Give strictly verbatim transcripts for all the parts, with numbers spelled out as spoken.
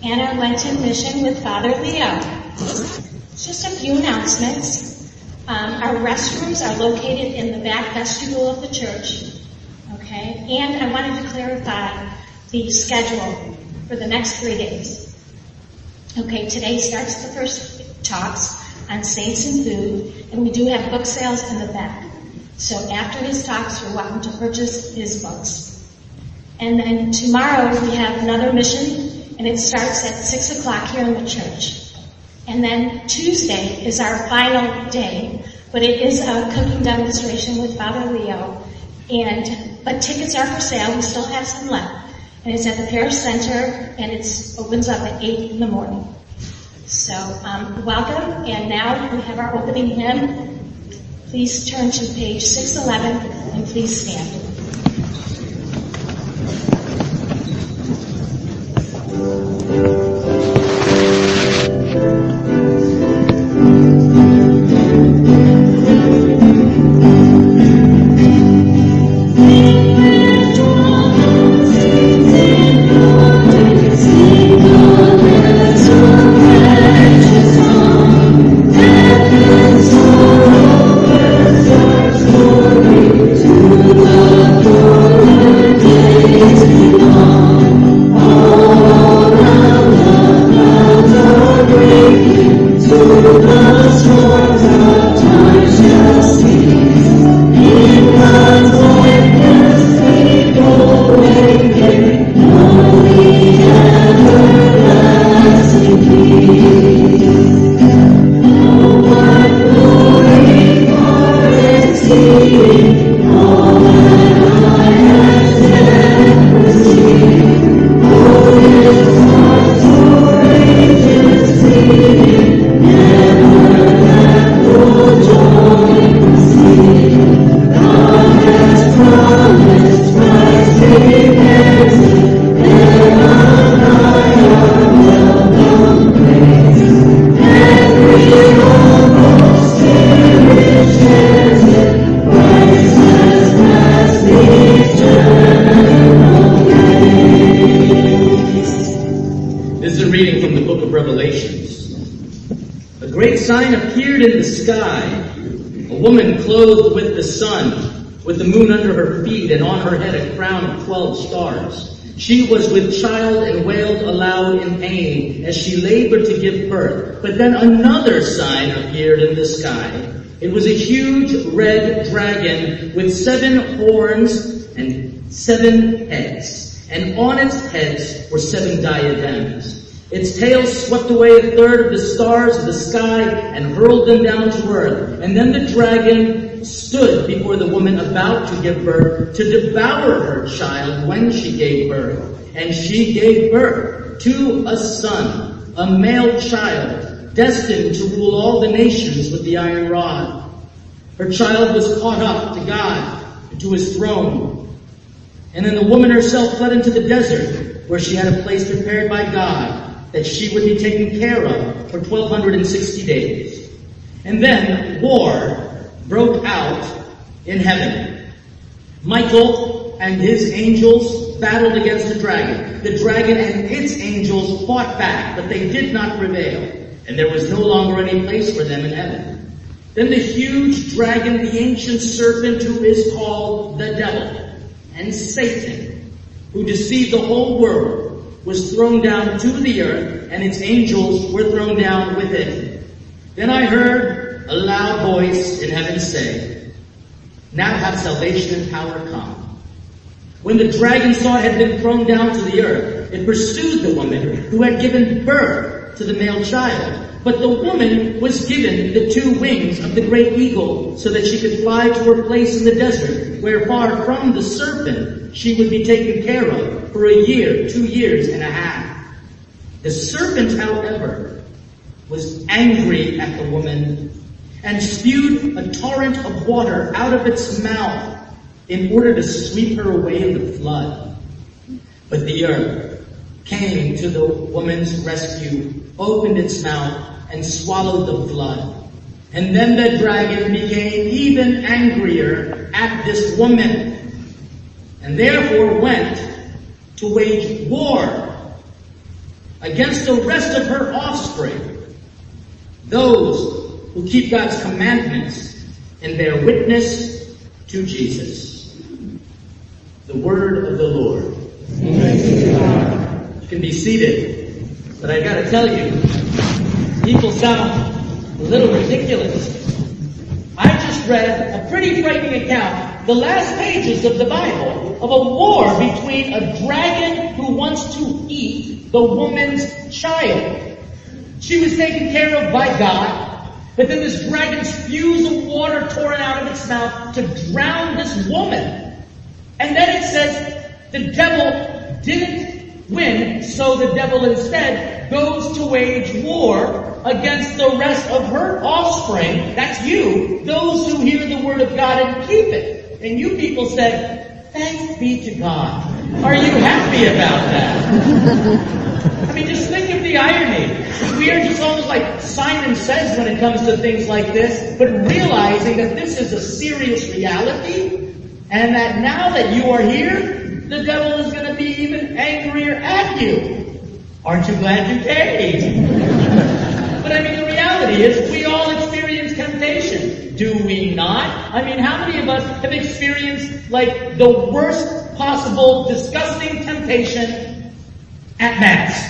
and our Lenten mission with Father Leo. Just a few announcements. Um, our restrooms are located in the back vestibule of the church. Okay, and I wanted to clarify the schedule for the next three days. Okay, today starts the first talks on saints and food, and we do have book sales in the back. So after his talks, you're welcome to purchase his books. And then tomorrow we have another mission, and it starts at six o'clock here in the church. And then Tuesday is our final day, but it is a cooking demonstration with Father Leo. And but tickets are for sale. We still have some left. And it's at the Parish Center, and it opens up at eight in the morning. So um, welcome, and now we have our opening hymn. Please turn to page six eleven, and please stand. Clothed with the sun, with the moon under her feet, and on her head a crown of twelve stars. She was with child and wailed aloud in pain as she labored to give birth. But then another sign appeared in the sky. It was a huge red dragon with seven horns and seven heads, and on its heads were seven diadems. Its tail swept away a third of the stars of the sky and hurled them down to earth. And then the dragon stood before the woman about to give birth to devour her child when she gave birth. And she gave birth to a son, a male child, destined to rule all the nations with the iron rod. Her child was caught up to God, to his throne. And then the woman herself fled into the desert, where she had a place prepared by God, that she would be taken care of for twelve sixty days. And then war broke out in heaven. Michael and his angels battled against the dragon. The dragon and its angels fought back, but they did not prevail. And there was no longer any place for them in heaven. Then the huge dragon, the ancient serpent who is called the devil, and Satan, who deceived the whole world, was thrown down to the earth, and its angels were thrown down with it. Then I heard a loud voice in heaven say, "Now have salvation and power come." When the dragon saw it had been thrown down to the earth, it pursued the woman who had given birth to the male child. But the woman was given the two wings of the great eagle so that she could fly to her place in the desert, where far from the serpent she would be taken care of for a year, two years and a half. The serpent, however, was angry at the woman and spewed a torrent of water out of its mouth in order to sweep her away in the flood. But the earth came to the woman's rescue, opened its mouth, and swallowed the flood. And then the dragon became even angrier at this woman, and therefore went to wage war against the rest of her offspring, those who keep God's commandments and bear witness to Jesus. The word of the Lord. You can be seated, but I gotta tell you, people sound a little ridiculous. I just read a pretty frightening account, the last pages of the Bible, of a war between a dragon who wants to eat the woman's child. She was taken care of by God, but then this dragon spews of water pouring out of its mouth to drown this woman. And then it says the devil didn't win, so the devil instead goes to wage war against the rest of her offspring. That's you, those who hear the word of God and keep it. And you people said, thanks be to God. Are you happy about that? I mean, just think of the irony. We are just almost like Simon Says when it comes to things like this, but realizing that this is a serious reality, and that now that you are here, the devil is going to be even angrier at you. Aren't you glad you came? But I mean, the reality is we all experience temptation. Do we not? I mean, how many of us have experienced like the worst possible disgusting temptation at Mass?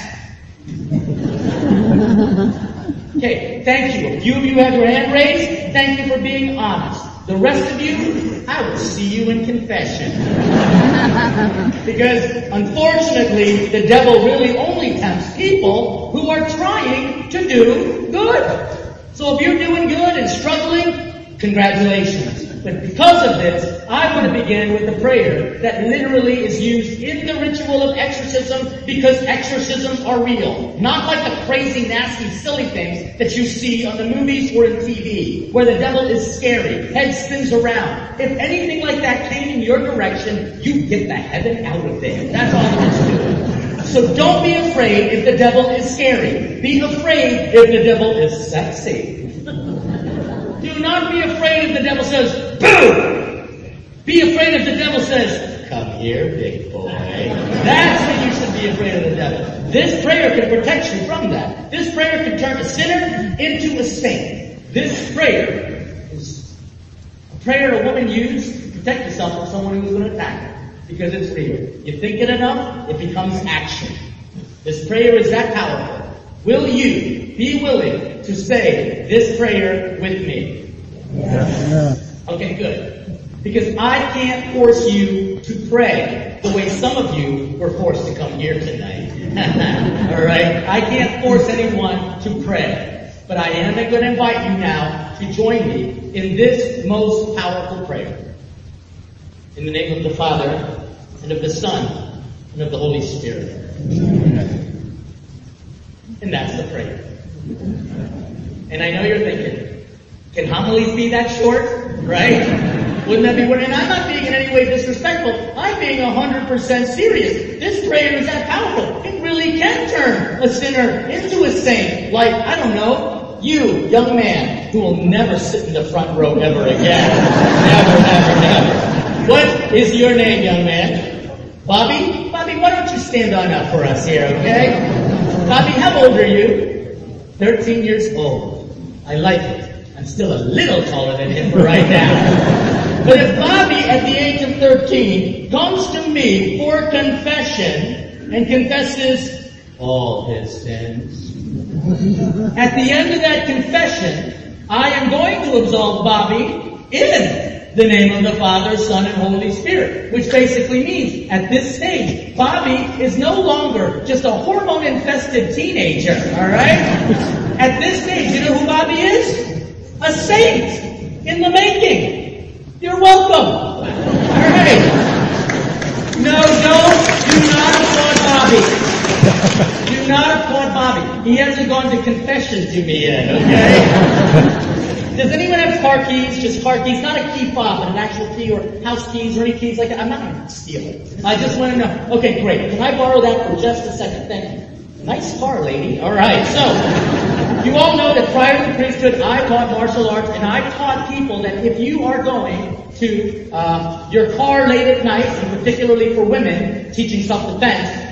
Okay, thank you. A few of you have your hand raised. Thank you for being honest. The rest of you, I will see you in confession. Because, unfortunately, the devil really only tempts people who are trying to do good. So if you're doing good and struggling, congratulations. But because of this, I want to begin with the prayer that literally is used in the ritual of exorcism, because exorcisms are real. Not like the crazy, nasty, silly things that you see on the movies or in T V, where the devil is scary, head spins around. If anything like that came in your direction, you get the heaven out of there. That's all there is to it. So don't be afraid if the devil is scary. Be afraid if the devil is sexy. Do not be afraid if the devil says, boo! Be afraid if the devil says, come here, big boy. That's when you should be afraid of the devil. This prayer can protect you from that. This prayer can turn a sinner into a saint. This prayer is a prayer a woman used to protect herself from someone who's going to attack her. Because it's real. You think it enough, it becomes action. This prayer is that powerful. Will you be willing to say this prayer with me? Yes. Okay, good. Because I can't force you to pray the way some of you were forced to come here tonight. Alright? I can't force anyone to pray. But I am going to invite you now to join me in this most powerful prayer. In the name of the Father, and of the Son, and of the Holy Spirit. And that's the prayer. And I know you're thinking, can homilies be that short? Right? Wouldn't that be weird? And I'm not being in any way disrespectful. I'm being one hundred percent serious. This prayer is that powerful. It really can turn a sinner into a saint. Like, I don't know, you, young man, who will never sit in the front row ever again. Never, never, never. What is your name, young man? Bobby? Bobby, why don't you stand on up for us here, okay? Bobby, how old are you? thirteen years old. I like it. I'm still a little taller than him for right now. But if Bobby, at the age of thirteen, comes to me for confession and confesses all his sins, at the end of that confession, I am going to absolve Bobby in the name of the Father, Son, and Holy Spirit. Which basically means, at this stage, Bobby is no longer just a hormone-infested teenager, alright? At this stage, you know who Bobby is? A saint in the making. You're welcome. Alright. No, don't. Do not applaud Bobby. Do not applaud Bobby. He hasn't gone to confession to me yet, okay? Does anyone have car keys? Just car keys, not a key fob, but an actual key or house keys or any keys like that? I'm not going to steal it. I just want to know. Okay, great. Can I borrow that for just a second? Thank you. Nice car, lady. All right. So, you all know that prior to the priesthood, I taught martial arts, and I taught people that if you are going to uh, your car late at night, and particularly for women teaching self-defense,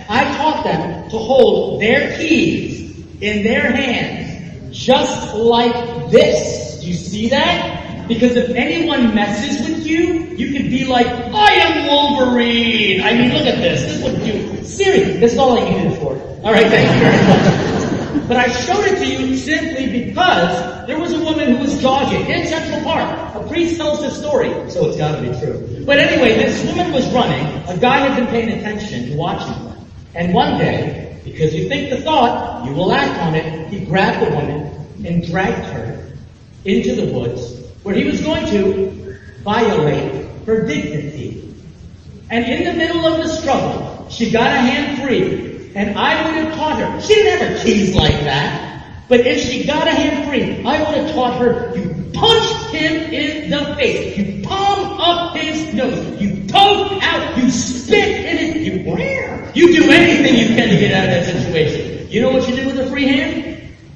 I taught them to hold their keys in their hands, just like this. Do you see that? Because if anyone messes with you, you could be like, I am Wolverine. I mean, look at this. This is what you do. Serious. That's all I needed it for. All right, thank you very much. But I showed it to you simply because there was a woman who was jogging in Central Park. A priest tells this story, so it's got to be true. But anyway, this woman was running. A guy had been paying attention and watching her. And one day, because you think the thought, you will act on it, he grabbed the woman and dragged her into the woods where he was going to violate her dignity. And in the middle of the struggle, she got a hand free. And I would have taught her. She didn't have her keys like that. But if she got a hand free, I would have taught her, you punch him in the face. You palm up his nose. You poke out. You spit in it. You wear. You do anything you can to get out of that situation. You know what you do with a free hand?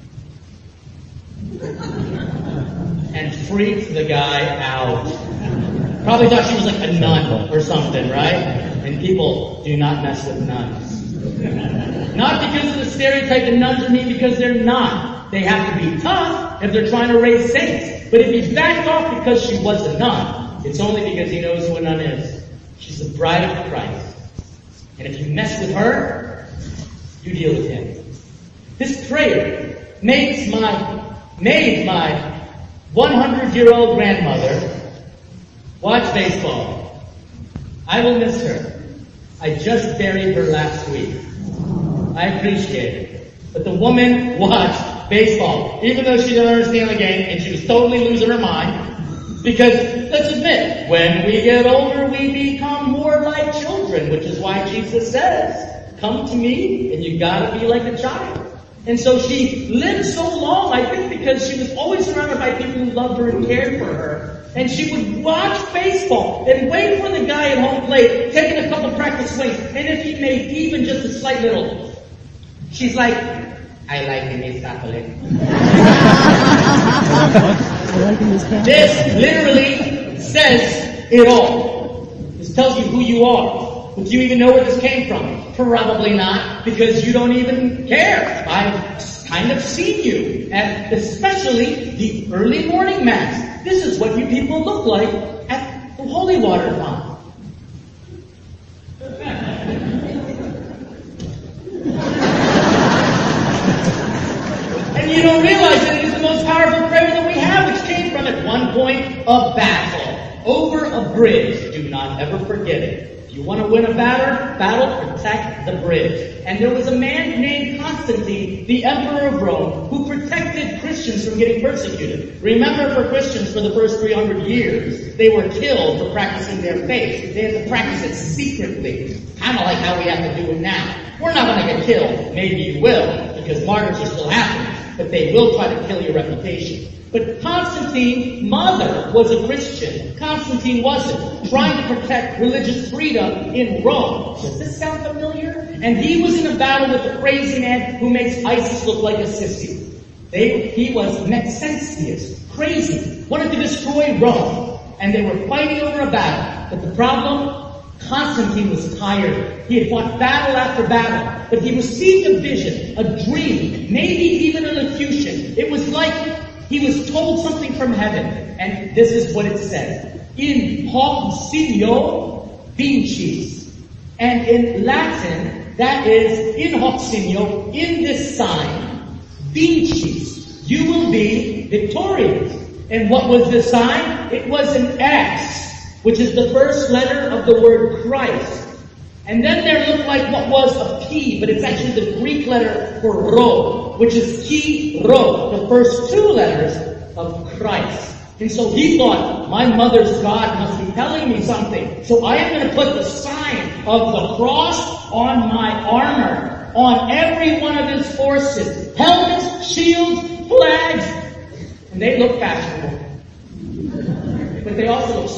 And freaked the guy out. Probably thought she was like a nun or something, right? And people do not mess with nuns. Not because of the stereotype that nuns are mean, because they're not. They have to be tough if they're trying to raise saints. But if he's backed off because she was a nun, it's only because he knows who a nun is. She's the bride of Christ. And if you mess with her, you deal with him. This prayer makes my, made my one hundred year old grandmother watch baseball. I will miss her. I just buried her last week. I appreciate it. But the woman watched baseball, even though she didn't understand the game, and she was totally losing her mind. Because, let's admit, when we get older, we become more like children, which is why Jesus says, come to me, and you gotta be like a child. And so she lived so long, I think, because she was always surrounded by people who loved her and cared for her. And she would watch baseball and wait for the guy at home plate, taking a couple practice swings. And if he made even just a slight little, she's like, I like him, he's Catholic. This literally says it all. This tells you who you are. But do you even know where this came from? Probably not, because you don't even care. I've kind of seen you at especially the early morning mass. This is what you people look like at the holy water font. And you don't realize that it is the most powerful prayer that we have, which came from at one point a battle over a bridge. Do not ever forget it. If you want to win a battle, battle, protect the bridge. And there was a man named Constantine, the emperor of Rome, who protected Christians from getting persecuted. Remember, for Christians, for the first three hundred years, they were killed for practicing their faith. They had to practice it secretly, kind of like how we have to do it now. We're not going to get killed. Maybe you will, because martyrs are still happening, but they will try to kill your reputation. But Constantine's mother was a Christian. Constantine wasn't, trying to protect religious freedom in Rome. Does this sound familiar? And he was in a battle with a crazy man who makes ISIS look like a sissy. They, he was Maxentius, crazy, wanted to destroy Rome. And they were fighting over a battle. But the problem, Constantine was tired. He had fought battle after battle. But he received a vision, a dream, maybe even an illusion. It was like he was told something from heaven, and this is what it said. In hoc signo vincis. And in Latin, that is, in hoc signo, in this sign, vincis. You will be victorious. And what was the sign? It was an X, which is the first letter of the word Christ. And then there looked like what was a P, but it's actually the Greek letter for Rho, which is Chi Rho, the first two letters of Christ. And so he thought, my mother's God must be telling me something. So I am going to put the sign of the cross on my armor, on every one of his forces. Helmets, shields, flags. And they look fashionable. But they also look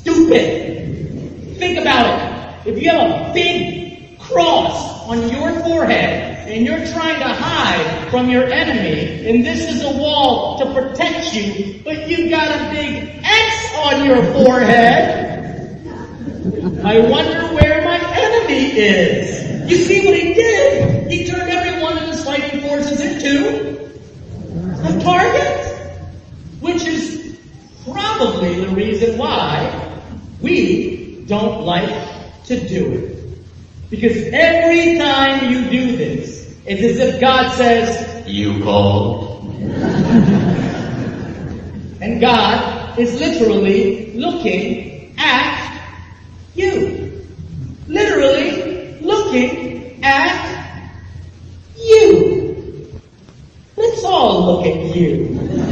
stupid. Think about it. If you have a big cross on your forehead and you're trying to hide from your enemy, and this is a wall to protect you, but you've got a big X on your forehead, I wonder where my enemy is. You see what he did? He turned every one of his fighting forces into a target, which is probably the reason why we don't like to do it. Because every time you do this, it's as if God says, you called. And God is literally looking at you. Literally looking at you. Let's all look at you.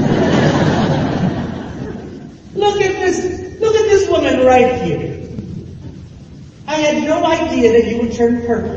Look at this, look at this woman right here. I had no idea that you would turn purple.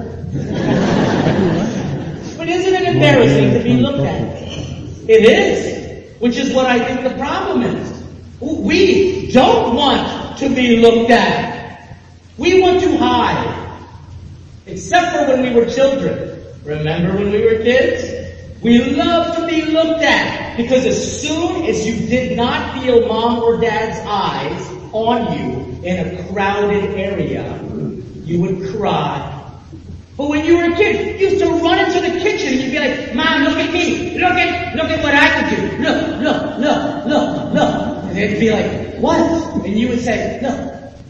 But isn't it embarrassing to be looked at? It is, which is what I think the problem is. We don't want to be looked at. We want to hide. Except for when we were children. Remember when we were kids? We love to be looked at. Because as soon as you did not feel mom or dad's eyes on you in a crowded area, you would cry. But when you were a kid, you used to run into the kitchen and you'd be like, Mom, look at me. Look at, look at what I can do. Look, look, look, look, look. And they'd be like, what? And you would say, look.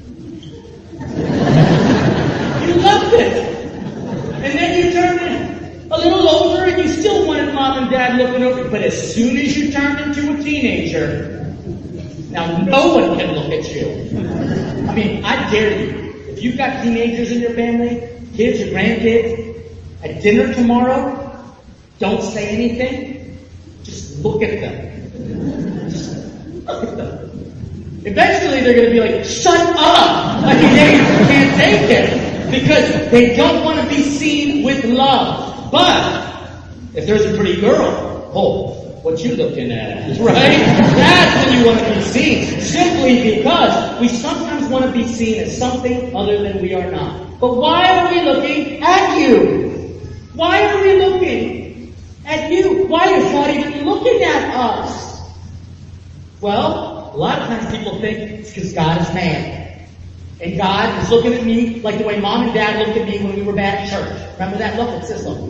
You loved it. And then you turned a little older and you still wanted Mom and Dad looking over. But as soon as you turned into a teenager, now no one can look at you. I mean, I dare you. If you've got teenagers in your family, kids or grandkids, at dinner tomorrow, don't say anything. Just look at them. Just look at them. Eventually they're going to be like, shut up! Like they can't take it. Because they don't want to be seen with love. But, if there's a pretty girl, oh, what you looking at, right? That's when you want to be seen. Simply because we sometimes want to be seen as something other than we are not. But why are we looking at you? Why are we looking at you? Why is God even looking at us? Well, a lot of times people think it's because God is mad. And God is looking at me like the way Mom and Dad looked at me when we were back at church. Remember that look? It's this look.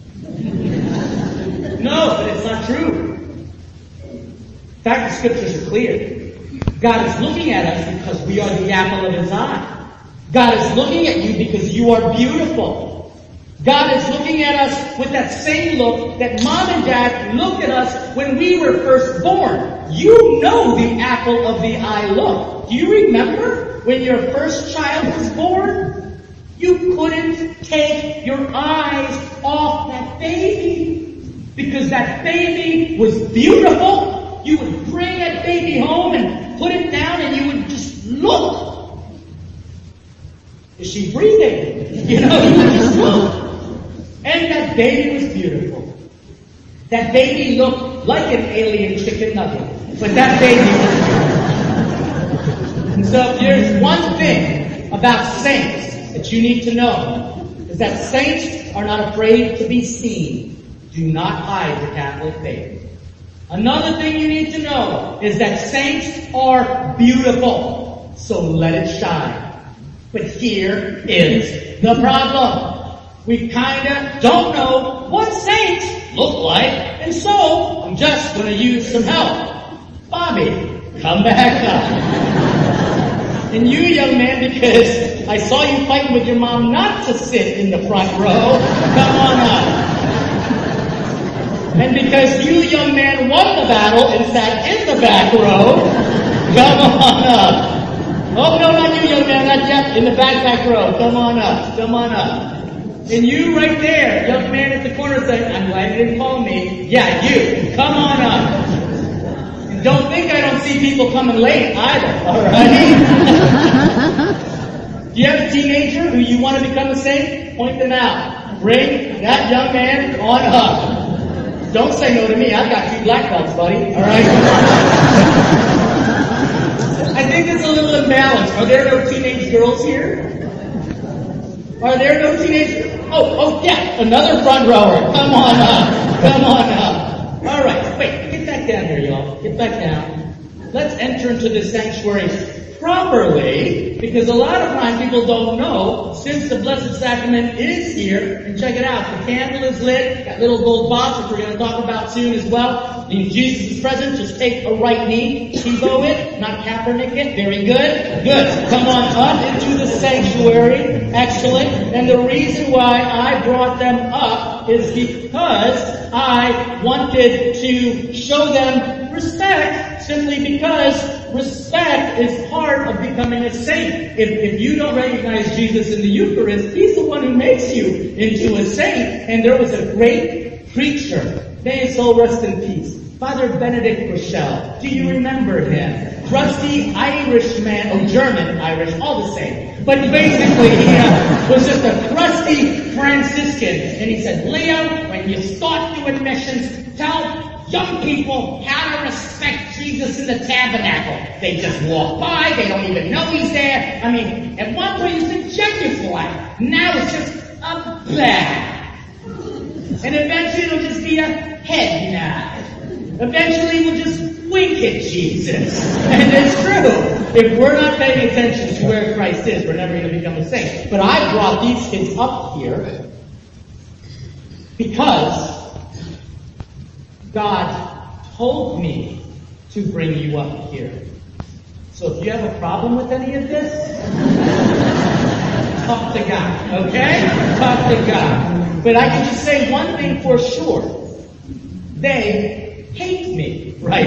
No, but it's not true. In fact, the scriptures are clear. God is looking at us because we are the apple of His eye. God is looking at you because you are beautiful. God is looking at us with that same look that Mom and Dad looked at us when we were first born. You know the apple of the eye look. Do you remember when your first child was born? You couldn't take your eyes off that baby. Because that baby was beautiful. You would bring that baby home and put it down and you would just look. Is she breathing? You know, you would just look. And that baby was beautiful. That baby looked like an alien chicken nugget. But that baby was beautiful. And so if there's one thing about saints that you need to know, is that saints are not afraid to be seen. Do not hide the Catholic faith. Another thing you need to know is that saints are beautiful. So let it shine. But here is the problem. We kinda don't know what saints look like, and so I'm just gonna use some help. Bobby, come back up. And you, young man, because I saw you fighting with your mom not to sit in the front row, come on up. And because you, young man, won the battle and sat in the back row, come on up. Oh, no, not you, young man, not yet. In the back, back row. Come on up. Come on up. And you right there, young man at the corner saying, I'm glad you didn't call me. Yeah, you. Come on up. And don't think I don't see people coming late either, all right? Do you have a teenager who you want to become a saint? Point them out. Bring that young man on up. Don't say no to me. I've got two black belts, buddy. All right? I think there's a little imbalance. Are there no teenage girls here? Are there no teenage... Oh, oh, yeah. Another front rower. Come on up. Come on up. All right. Wait. Get back down here, y'all. Get back down. Let's enter into the sanctuary properly, because a lot of times people don't know, since the Blessed Sacrament is here, and check it out, the candle is lit, got little gold box, which we're going to talk about soon as well. If Jesus is present, just take a right knee, Tebow it, not Kaepernick it, very good, good. Come on up into the sanctuary, excellent. And the reason why I brought them up is because I wanted to show them respect, simply because respect is part of becoming a saint. If, if you don't recognize Jesus in the Eucharist, He's the one who makes you into a saint. And there was a great preacher, may his soul rest in peace, Father Benedict Rochelle. Do you remember him? Crusty Irishman, oh German Irish, all the same. But basically he uh, was just a crusty Franciscan. And he said, Leo, when you start doing missions, tell young people how to respect Jesus in the tabernacle. They just walk by, they don't even know He's there. I mean, at one point He used to genuflect. Now it's just a bag. And eventually it'll just be a head nod. Eventually we'll just wink at Jesus. And it's true. If we're not paying attention to where Christ is, we're never going to become a saint. But I brought these kids up here because God told me to bring you up here. So if you have a problem with any of this, talk to God, okay? Talk to God. But I can just say one thing for sure. They hate me right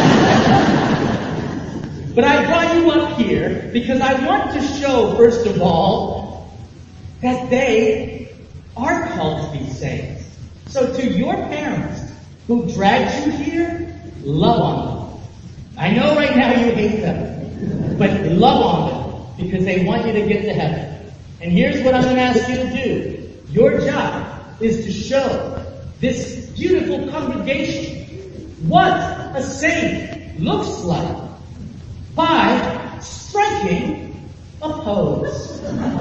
now. But I brought you up here because I want to show, first of all, that they are called to be saints. So to your parents who dragged you here, love on them. I know right now you hate them, but love on them because they want you to get to heaven. And here's what I'm going to ask you to do. Your job is to show this beautiful congregation what a saint looks like by striking a pose.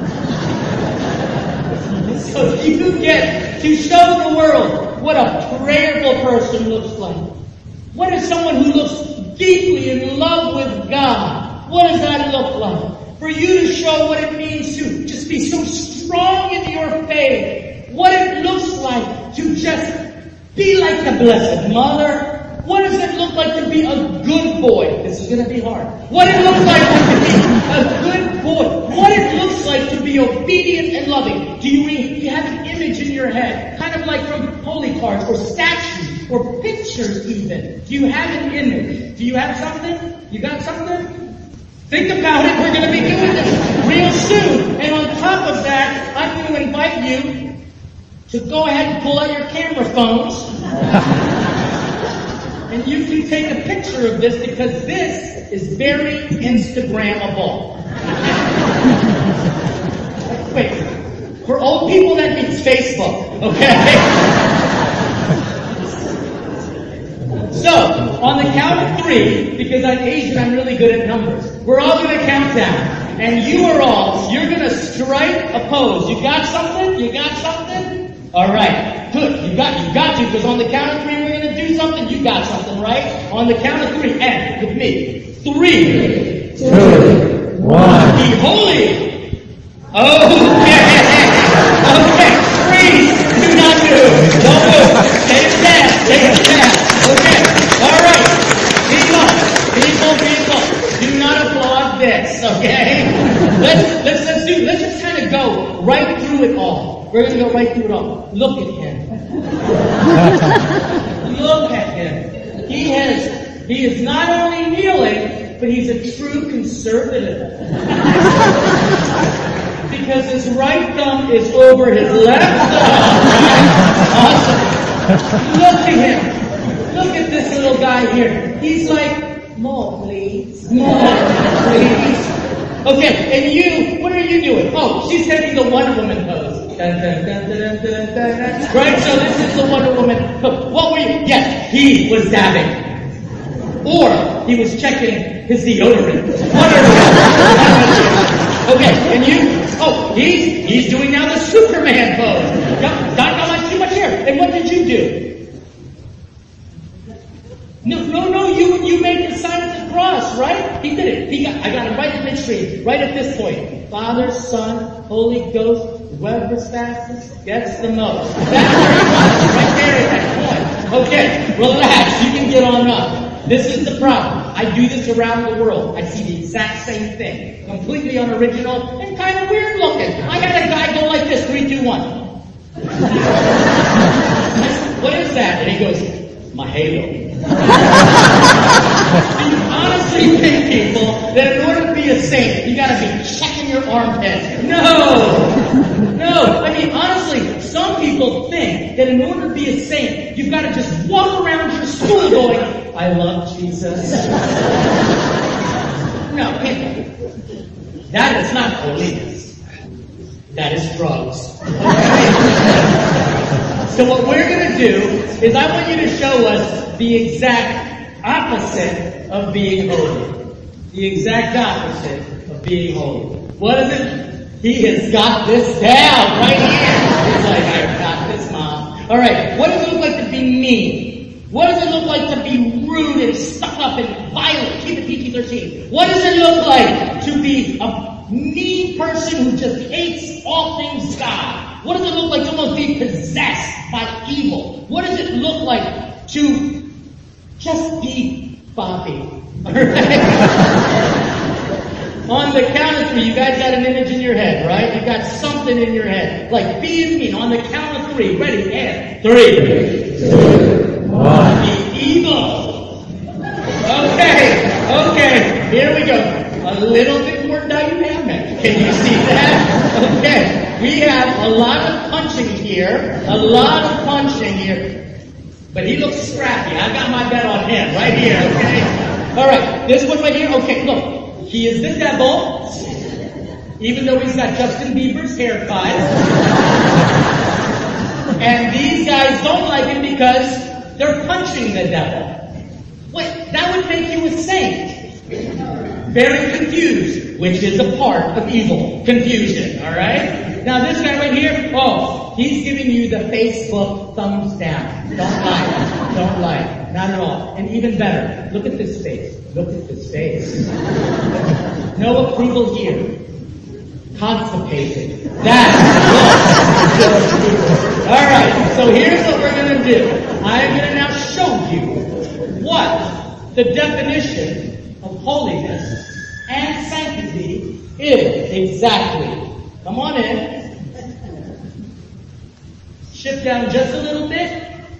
So you get to show the world what a prayerful person looks like. What is someone who looks deeply in love with God? What does that look like? For you to show what it means to just be so strong in your faith. What it looks like to just be like the Blessed Mother. What does it look like to be a good boy? This is going to be hard. What it looks like to be a good boy. What it looks like to be obedient and loving. Do you, do you have an image in your head? Kind of like from holy cards or statues or pictures even. Do you have an image? Do you have something? You got something? Think about it. We're going to be doing this real soon. And on top of that, I'm going to invite you to go ahead and pull out your camera phones. And you can take a picture of this because this is very Instagrammable. Wait, for old people that means Facebook, okay? So, on the count of three, because I'm Asian, I'm really good at numbers. We're all going to count down. And you are all, you're going to strike a pose. You got something? You got something? All right, good. You got, you got to, because on the count of three, we're going to do something. You got something, right? On the count of three, and with me. Three, two, one. Be holy. Okay. Okay. Freeze. Do not move. Don't move. Stay stand. Stay stand. Okay. All right. People, people, people. Do not applaud this. Okay. Let's let's let's do. Let's just kind of go right through it all. We're going to go right through it all. Look at him. Look at him. He has, he is not only kneeling, but he's a true conservative. Because his right thumb is over his left thumb. Awesome. Look at him. Look at this little guy here. He's like, more please. More please. Okay, and you, what are you doing? Oh, she's taking the Wonder Woman pose. Dun, dun, dun, dun, dun, dun, dun. Right, so this is the Wonder Woman pose. What were you? Yes, he was dabbing. Or he was checking his deodorant. Okay, and you, oh, he's, he's doing now the Superman pose. Not, not much, too much hair. And what did you do? No, no, no, you, you made the sign of the cross, right? He did it. He got, I got it right at midstream, right at this point. Father, Son, Holy Ghost, whoever's fastest gets the most. That's where he was, right there at that point. Okay, relax. You can get on up. This is the problem. I do this around the world. I see the exact same thing. Completely unoriginal and kind of weird looking. I had a guy go like this, three, two, one. What is that? And he goes, my halo. Do you honestly think, people, that in order to be a saint, you gotta be checking your armpits? No! No! I mean, honestly, some people think that in order to be a saint, you've gotta just walk around your school going, I love Jesus. No, people. That is not holiness. That is drugs. So what we're going to do is I want you to show us the exact opposite of being holy. The exact opposite of being holy. What is it? He has got this down right here. He's like, I've got this, Mom. All right, what does it look like to be mean? What does it look like to be rude and stuck up and violent? Keep it P G thirteen. What does it look like to be a mean person who just hates all things God? What does it look like to almost be possessed by evil? What does it look like to just be Bobby? All right? On the count of three, you guys got an image in your head, right? You got something in your head. Like being mean. On the count of three. Ready? And three, two, one. Be evil. Okay. Okay. Here we go. A little bit more dynamic. Can you see that? Okay. We have a lot of punching here. A lot of punching here. But he looks scrappy. I got my bet on him right here, okay? All right. This one right here. Okay, look. He is the devil, even though he's got Justin Bieber's haircut. And these guys don't like him because they're punching the devil. Wait, that would make you a saint. Very confused, which is a part of evil. Confusion, alright? Now this guy right here, oh, he's giving you the Facebook thumbs down. Don't like. Don't like. Not at all. And even better, look at this face. Look at this face. No approval here. Constipated. That's good. Alright, so here's what we're going to do. I'm going to now show you what the definition of holiness and sanctity is exactly. Come on in. Shift down just a little bit.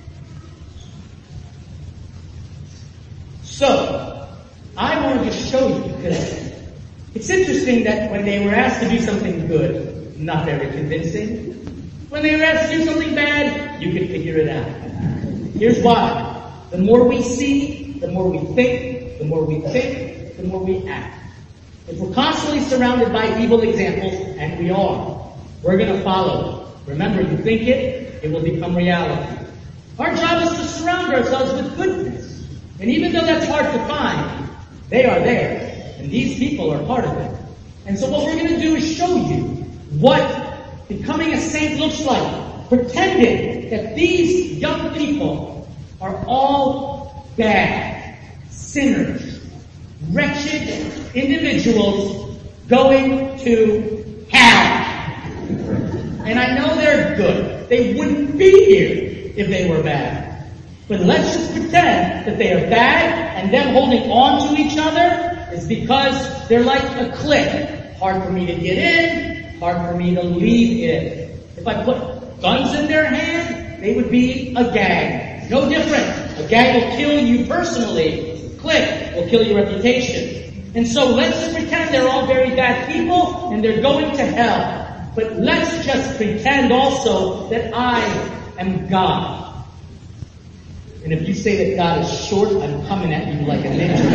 So, I wanted to show you because it's interesting that when they were asked to do something good, not very convincing. When they were asked to do something bad, you could figure it out. Here's why. The more we see, the more we think, the more we think, the more we act. If we're constantly surrounded by evil examples, and we are, we're going to follow it. Remember, you think it, it will become reality. Our job is to surround ourselves with goodness. And even though that's hard to find, they are there. And these people are part of it. And so what we're going to do is show you what becoming a saint looks like. Pretending that these young people are all bad, sinners, wretched individuals going to hell. And I know they're good. They wouldn't be here if they were bad. But let's just pretend that they are bad and them holding on to each other is because they're like a clique. Hard for me to get in, hard for me to leave in. If I put guns in their hand, they would be a gang. No different. A gang will kill you personally. A clique will kill your reputation. And so let's just pretend they're all very bad people and they're going to hell. But let's just pretend also that I am God. And if you say that God is short, I'm coming at you like a ninja.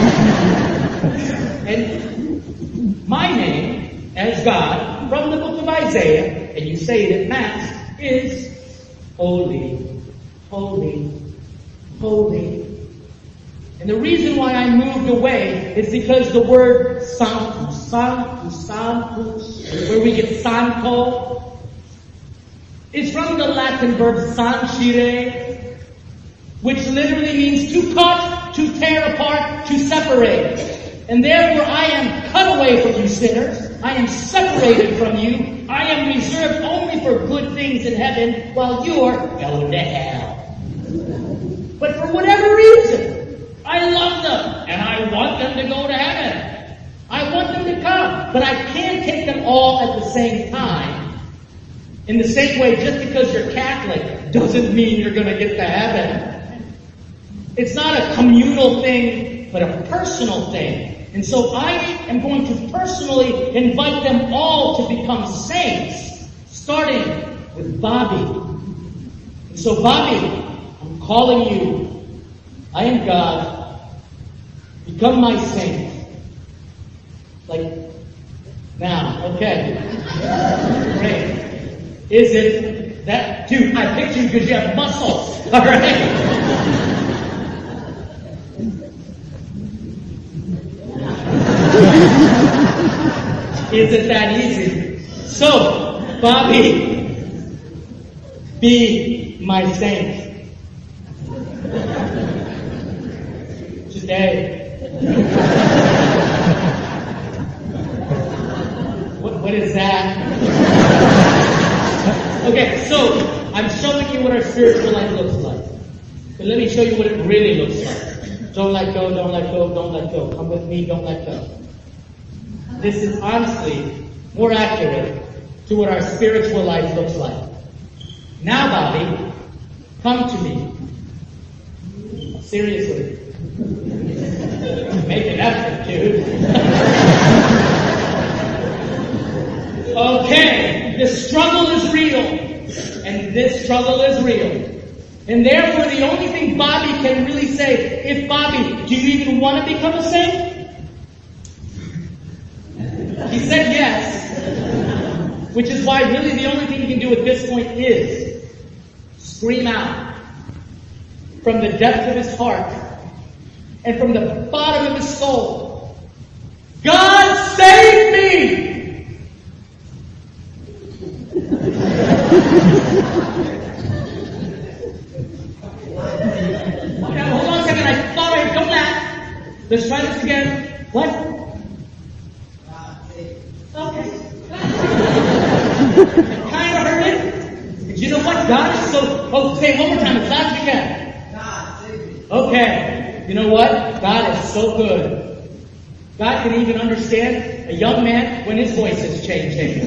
And my name, as God, from the book of Isaiah, and you say it at Mass, is Holy, Holy, Holy. And the reason why I moved away is because the word Sanctus, Sanctus, Sanctus, where we get Santo, is from the Latin verb sancire, which literally means to cut to tear apart, to separate. And therefore I am cut away from you sinners. I am separated from you. I am reserved only for good things in heaven while you're going to hell. But for whatever reason, I love them and I want them to go to heaven. I want them to come, but I can't take them all at the same time. In the same way, just because you're Catholic doesn't mean you're going to get to heaven. It's not a communal thing, but a personal thing. And so I am going to personally invite them all to become saints, starting with Bobby. And so Bobby, I'm calling you. I am God. Become my saint. Like, now, okay. Great. Is it that, dude, I picked you because you have muscles, alright? Is it that easy? So, Bobby, be my saint. Today. What, what is that? Okay, so I'm showing you what our spiritual life looks like. But let me show you what it really looks like. Don't let go, don't let go, don't let go. Come with me, don't let go. This is honestly more accurate to what our spiritual life looks like. Now, Bobby, come to me. Seriously. Make an effort, dude. Okay, the struggle is real. And this struggle is real. And therefore, the only thing Bobby can really say, if Bobby, do you even want to become a saint? He said yes, which is why really the only thing he can do at this point is scream out from the depth of his heart and from the bottom of his soul, God save me! Okay, hold on a second, I thought I don't laugh. Let's try this again. What? Okay. Kind of heard it. You know what? God is so... Oh, say it one more time as loud as you can. God, save me. Okay. You know what? God is so good. God can even understand a young man when his voice is changing.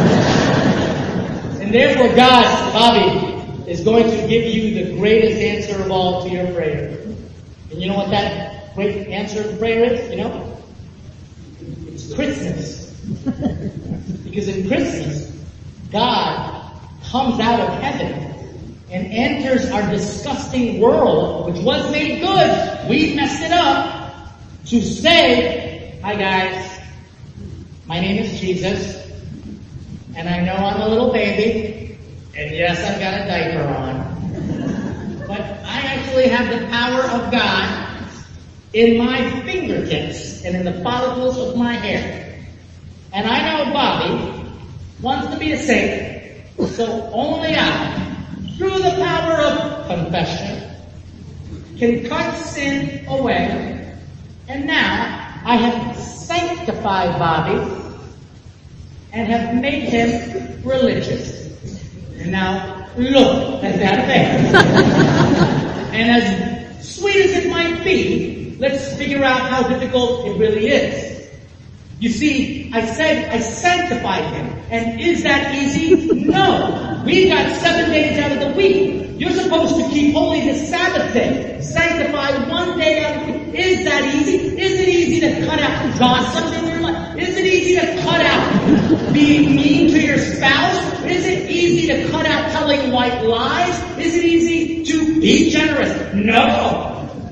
And therefore God, Bobby, is going to give you the greatest answer of all to your prayer. And you know what that great answer to prayer is? You know? It's Christmas. Because in Christmas, God comes out of heaven and enters our disgusting world, which was made good. We messed it up, to say, hi guys, my name is Jesus, and I know I'm a little baby, and yes, I've got a diaper on, but I actually have the power of God in my fingertips and in the follicles of my hair. And I know Bobby wants to be a saint, so only I, through the power of confession, can cut sin away. And now I have sanctified Bobby and have made him religious. And now look at that face. And as sweet as it might be, let's figure out how difficult it really is. You see, I said I sanctified him. And is that easy? No. We've got seven days out of the week. You're supposed to keep holy the Sabbath day. Sanctify one day out of the week. Is that easy? Is it easy to cut out gossip in your life? Is it easy to cut out being mean to your spouse? Is it easy to cut out telling white lies? Is it easy to be generous? No.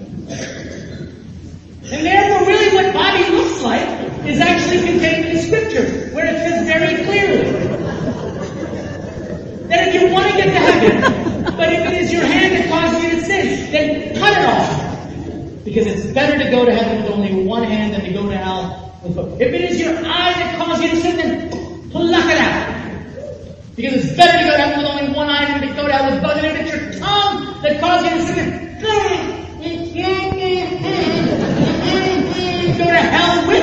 And therefore, really what Bobby looks like is actually contained in the Scripture, where it says very clearly that if you want to get to heaven, but if it is your hand that causes you to sin, then cut it off. Because it's better to go to heaven with only one hand than to go to hell with both. If it is your eye that causes you to sin, then pluck it out. Because it's better to go to heaven with only one eye than to go to hell with both. And if it's your tongue that causes you to sin, then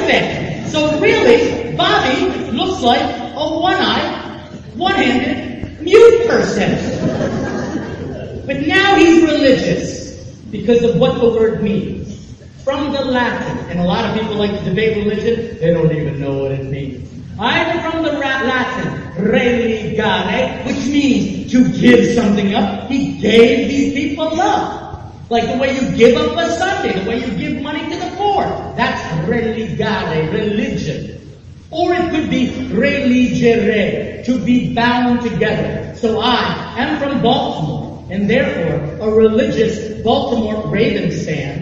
man. So really, Bobby looks like a one-eyed, one-handed, mute person. But now he's religious because of what the word means. From the Latin, and a lot of people like to debate religion, they don't even know what it means. I'm from the Latin, religare, which means to give something up. He gave these people love. Like the way you give up a Sunday, the way you give money to the poor. That's religare, religion. Or it could be religere, to be bound together. So I am from Baltimore, and therefore a religious Baltimore Ravens fan.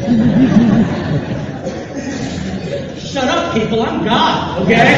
Shut up, people, I'm God, okay?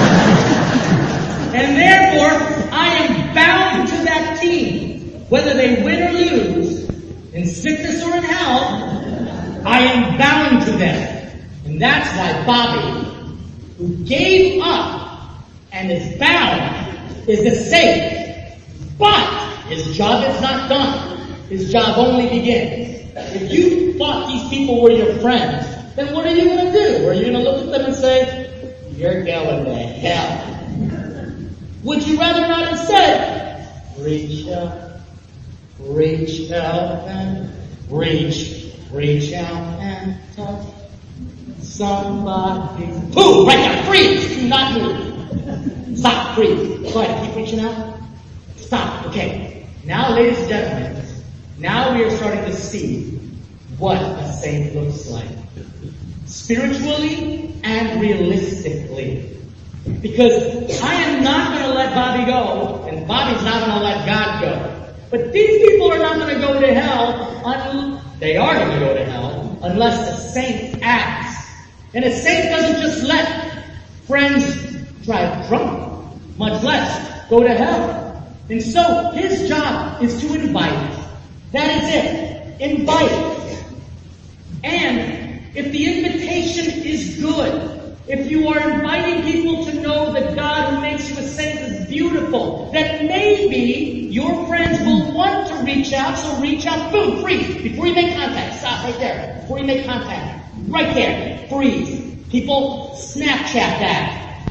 And therefore, I am bound to that team. Whether they win or lose, in sickness or in health, I am bound to them. And that's why Bobby, who gave up and is bound, is the saint. But his job is not done. His job only begins. If you thought these people were your friends, then what are you going to do? Are you going to look at them and say, you're going to hell? Would you rather not instead reach out, reach out and reach, reach out and touch somebody? Who? Right now, freeze! Do not move. Stop, freeze. Go ahead, keep reaching out. Stop. Okay. Now, ladies and gentlemen, now we are starting to see what a saint looks like. Spiritually and realistically. Because I am not going to let Bobby go, and Bobby's not going to let God go. But these people are not going to go to hell, un- they are going to go to hell, unless a saint acts. And a saint doesn't just let friends drive drunk, much less go to hell. And so his job is to invite. That is it. Invite. And if the invitation is good, if you are inviting people to know that God who makes you a saint is beautiful, that maybe your friends will want to reach out, so reach out. Boom, freeze. Before you make contact, stop right there. Before you make contact, right there, freeze. People, Snapchat that.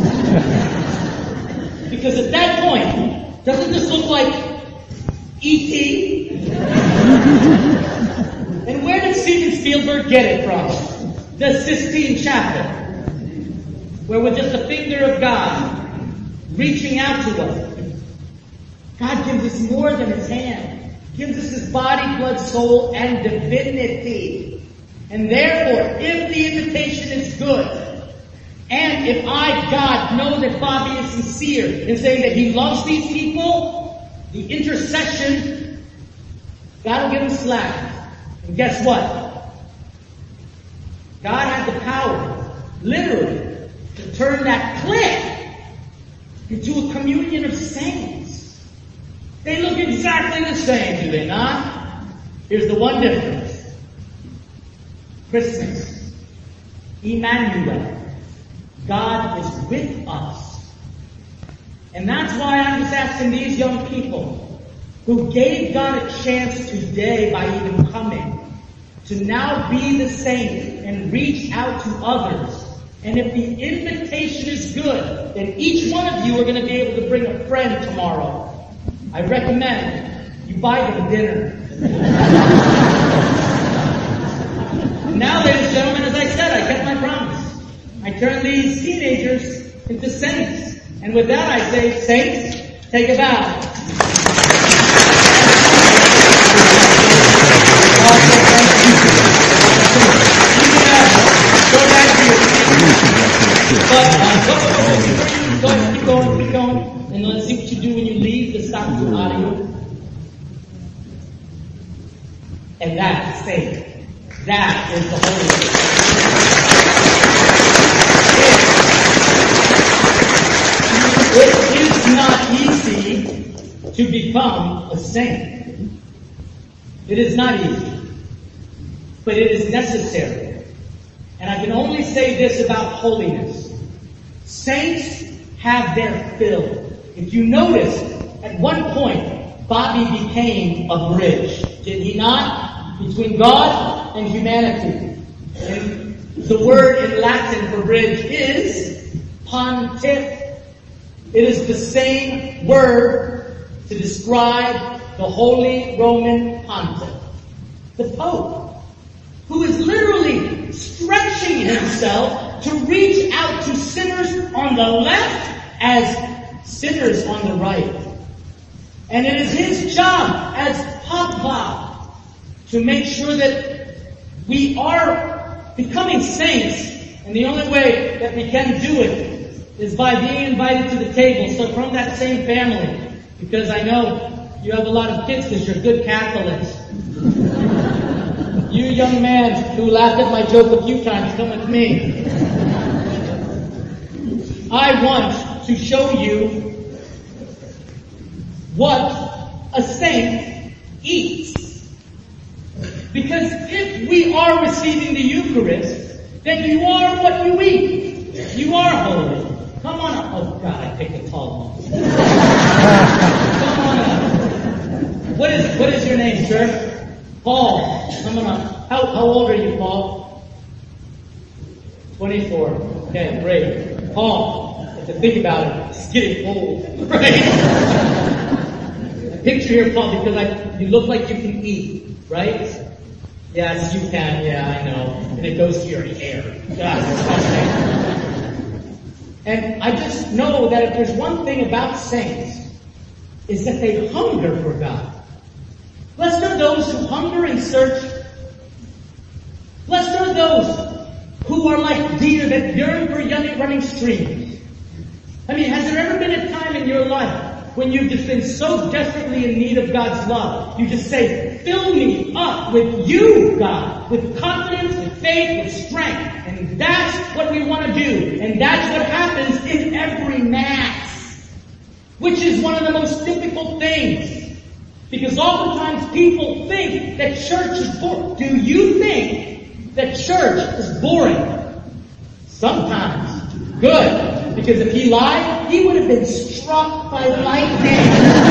Because at that point, doesn't this look like E T? And where did Steven Spielberg get it from? The Sistine Chapel. Where with just a finger of God reaching out to us. God gives us more than his hand. He gives us his body, blood, soul, and divinity. And therefore, if the invitation is good, and if I, God, know that Bobby is sincere in saying that he loves these people, the intercession, God will give him slack. And guess what? God had the power, literally, to turn that cliff into a communion of saints. They look exactly the same, do they not? Here's the one difference. Christmas. Emmanuel. God is with us. And that's why I'm just asking these young people who gave God a chance today by even coming to now be the saint and reach out to others. And if the invitation is good, then each one of you are going to be able to bring a friend tomorrow. I recommend you buy them dinner. Now, ladies and gentlemen, as I said, I kept my promise. I turned these teenagers into saints. And with that, I say, saints, take a bow. But uh, go, go, go, keep going, keep going, and let's see what you do when you leave the stop to audio. And that is faith. That is the Holy Spirit. It is not easy to become a saint. It is not easy, but it is necessary. And I can only say this about holiness. Saints have their fill. If you notice, at one point, Bobby became a bridge. Did he not? Between God and humanity. And The word in Latin for bridge is pontiff. It is the same word to describe the Holy Roman Pontiff, the Pope, who is literally stretching himself to reach out to sinners on the left as sinners on the right. And it is his job as Papa to make sure that we are becoming saints. And the only way that we can do it is by being invited to the table. So from that same family, because I know you have a lot of kids because you're good Catholics. You young man who laughed at my joke a few times, come with me. I want to show you what a saint eats. Because if we are receiving the Eucharist, then you are what you eat. You are holy. Come on up. Oh God, I picked a tall one. Come on up. What is what is your name, sir? Paul. Come on up. How how old are you, Paul? twenty-four. Okay, great. Paul, if you think about it, it's getting old, right? Picture here, Paul, because I, you look like you can eat, right? Yes, you can. Yeah, I know. And it goes to your hair. God, and I just know that if there's one thing about saints, is that they hunger for God. Blessed are those who hunger and search. Blessed are those who are like deer that yearn for running streams. I mean, has there ever been a time in your life when you've just been so desperately in need of God's love, you just say, fill me up with you, God, with confidence, with faith, with strength. And that's what we want to do. And that's what happens in every Mass, which is one of the most difficult things. Because oftentimes people think that church is boring. Do you think that church is boring? Sometimes. Good. Because if he lied, he would have been struck by lightning.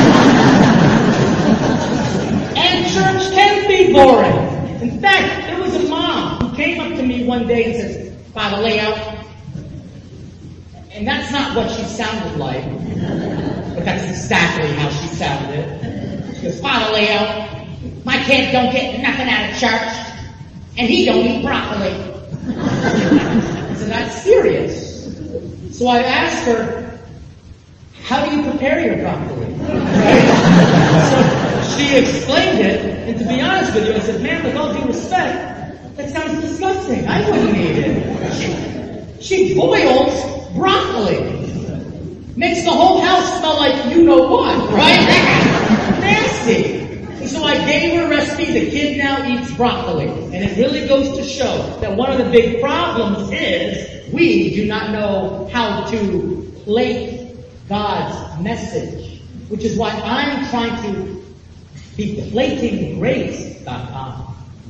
And church can be boring. In fact, there was a mom who came up to me one day and said, by the layout. And that's not what she sounded like. But that's exactly how she sounded. She goes, by the layout, my kid don't get nothing out of church. And he don't eat broccoli. I said, that's serious. So I asked her, how do you prepare your broccoli? Right? So she explained it, and to be honest with you, I said, man, with all due respect, that sounds disgusting. I wouldn't eat it. She, she boils broccoli. Makes the whole house smell like you know what, right? Nasty. And so I gave her a recipe. The kid now eats broccoli. And it really goes to show that one of the big problems is we do not know how to plate God's message, which is why I'm trying to be plating grace dot com.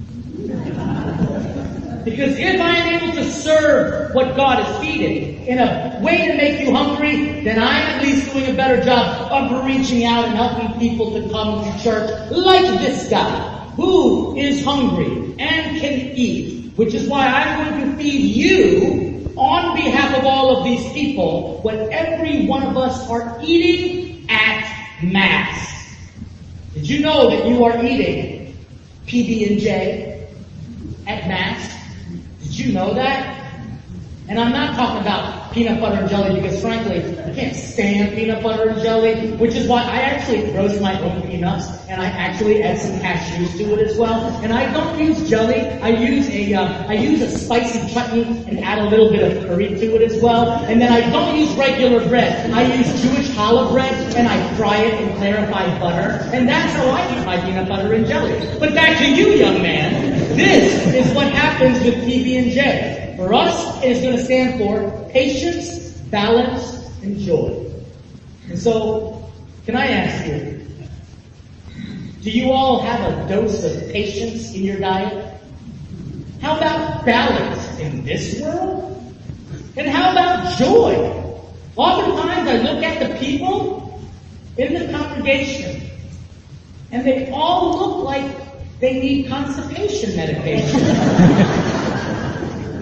Because if I am able to serve what God is feeding in a way to make you hungry, then I'm at least doing a better job of reaching out and helping people to come to church like this guy, who is hungry and can eat, which is why I'm going to feed you on behalf of all of these people what every one of us are eating at Mass. Did you know that you are eating P B and J at Mass? Did you know that? And I'm not talking about peanut butter and jelly because frankly, I can't stand peanut butter and jelly, which is why I actually roast my own peanuts and I actually add some cashews to it as well. And I don't use jelly. I use a uh, I use a spicy chutney and add a little bit of curry to it as well. And then I don't use regular bread. I use Jewish challah bread and I fry it in clarified butter. And that's how I eat my peanut butter and jelly. But back to you, young man. This is what happens with P B and J. For us, it is going to stand for patience, balance, and joy. And so, can I ask you, do you all have a dose of patience in your diet? How about balance in this world? And how about joy? Oftentimes I look at the people in the congregation, and they all look like they need constipation medication. I mean,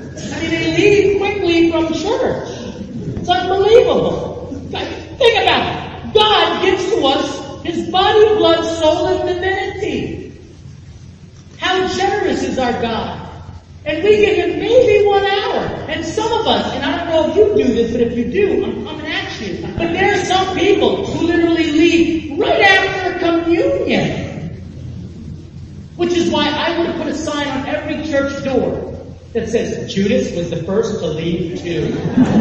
actually they leave quickly from church. It's unbelievable. Think about it. God gives to us His body, blood, soul, and divinity. How generous is our God? And we give Him maybe one hour. And some of us, and I don't know if you do this, but if you do, I'm coming at you. But there are some people who literally leave right after communion. Which is why I would have put a sign on every church door that says, Judas was the first to leave too.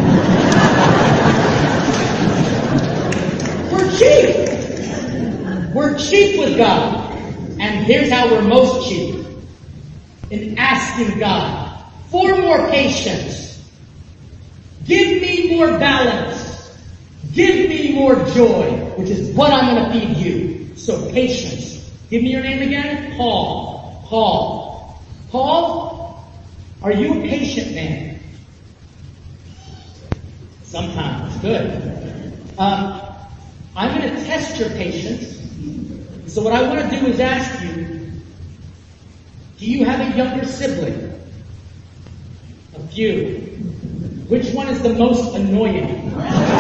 We're cheap. We're cheap with God. And here's how we're most cheap. In asking God for more patience. Give me more balance. Give me more joy, which is what I'm going to feed you. So patience. Give me your name again. Paul. Paul. Paul, are you a patient man? Sometimes. Good. Um, I'm going to test your patience. So what I want to do is ask you, do you have a younger sibling? A few. Which one is the most annoying?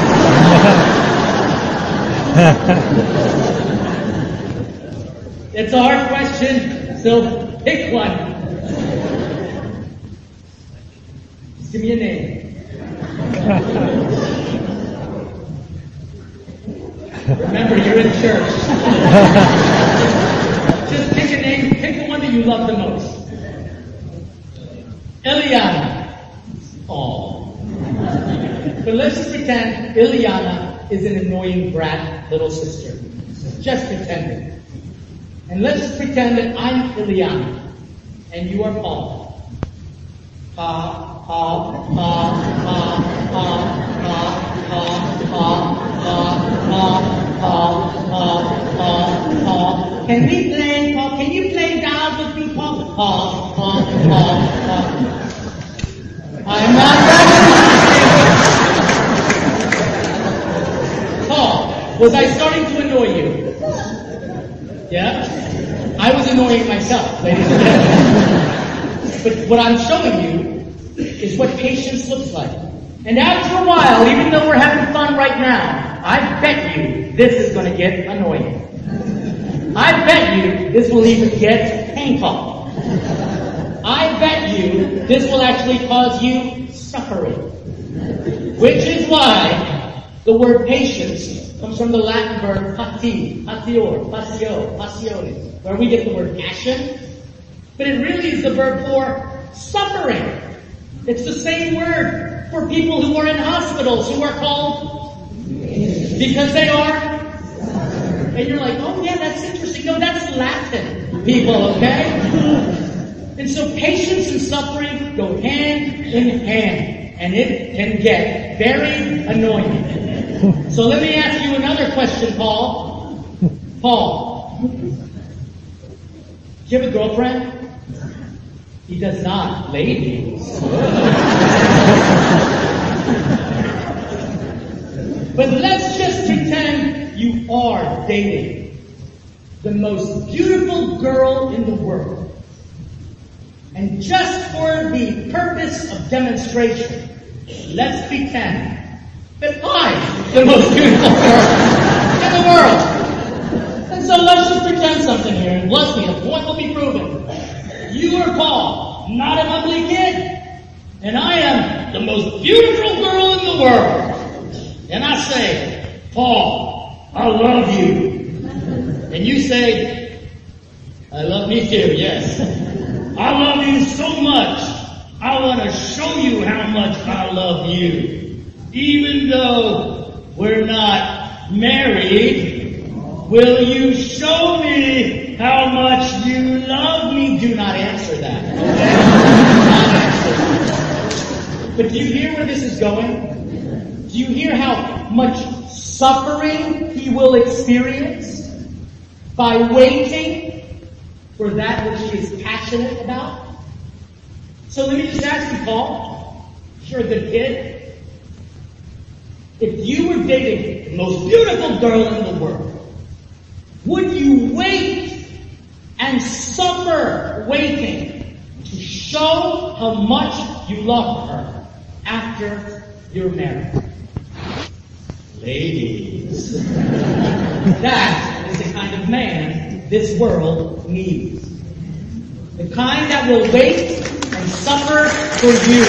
It's a hard question, so pick one. Just give me a name. Remember, you're in church. Just pick a name, pick the one that you love the most. Eliana. Oh. But let's just pretend Eliana is an annoying brat little sister. Just pretend it. And let's just pretend that I'm Eliana and you are Paul. Pa, pa, pa, pa, pa, pa, pa, pa, pa, pa, pa, pa. Can we play, Paul? Can you play dolls with me, Paul? Paul, Paul, Paul, Paul. I'm not ready. Paul, was I starting to annoy you? Yeah? I was annoying myself, ladies and gentlemen. But what I'm showing you is what patience looks like. And after a while, even though we're having fun right now, I bet you this is going to get annoying. I bet you this will even get painful. I bet you this will actually cause you suffering. Which is why the word patience comes from the Latin verb pati, patior, passio, passiones, where we get the word passion. But it really is the verb for suffering. It's the same word for people who are in hospitals who are called because they are. And you're like, oh yeah, that's interesting. No, that's Latin, people, okay? And so patience and suffering go hand in hand. And it can get very annoying. So let me ask you another question, Paul. Paul, do you have a girlfriend? He does not. Ladies. But let's just pretend you are dating the most beautiful girl in the world. And just for the purpose of demonstration, let's pretend that I'm the most beautiful girl in the world. And so let's just pretend something here, and bless me, the point will be proven. You are Paul, not an ugly kid, and I am the most beautiful girl in the world. And I say, Paul, I love you. And you say, I love me too, yes. I love you so much, I want to show you how much I love you. Even though we're not married, will you show me how much you love me? Do not answer that. Do not answer. But do you hear where this is going? Do you hear how much suffering he will experience by waiting for that which he is passionate about? So let me just ask you, Paul, you're a good kid. If you were dating the most beautiful girl in the world, would you wait and suffer waiting to show how much you love her after you're married. Ladies, that is the kind of man this world needs. The kind that will wait and suffer for you.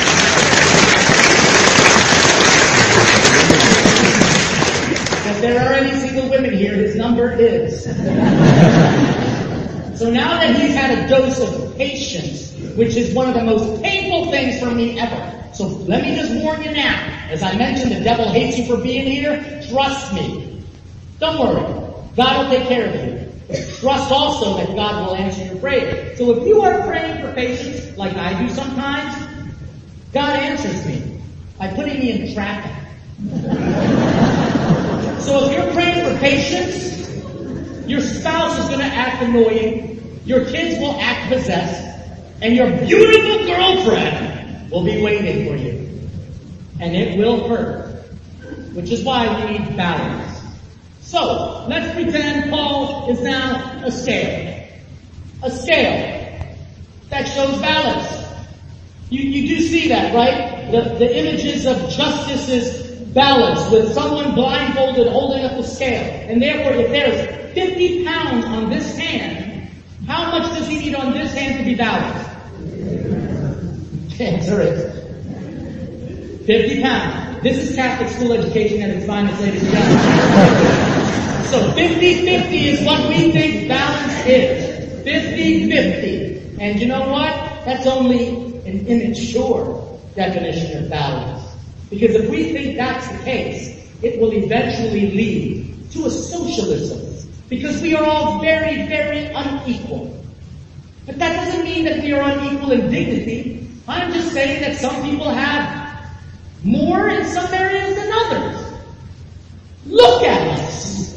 If there are any single women here, his number is. So now that he's had a dose of patience, which is one of the most painful things for me ever. So let me just warn you now. As I mentioned, the devil hates you for being here. Trust me. Don't worry. God will take care of you. But trust also that God will answer your prayer. So if you are praying for patience, like I do sometimes, God answers me by putting me in traffic. So if you're praying for patience, your spouse is going to act annoying, your kids will act possessed, and your beautiful girlfriend will be waiting for you. And it will hurt. Which is why we need balance. So, let's pretend Paul is now a scale. A scale that shows balance. You, you do see that, right? The, the images of justice is balance, with someone blindfolded holding up the scale. And therefore, if there's fifty pounds on this hand, how much does he need on this hand to be balanced? The answer is fifty pounds. This is Catholic school education at its finest, ladies and gentlemen. So fifty-fifty is what we think balance is. fifty-fifty. And you know what? That's only an immature definition of balance. Because if we think that's the case, it will eventually lead to a socialism. Because we are all very, very unequal. But that doesn't mean that we are unequal in dignity. I'm just saying that some people have more in some areas than others. Look at us.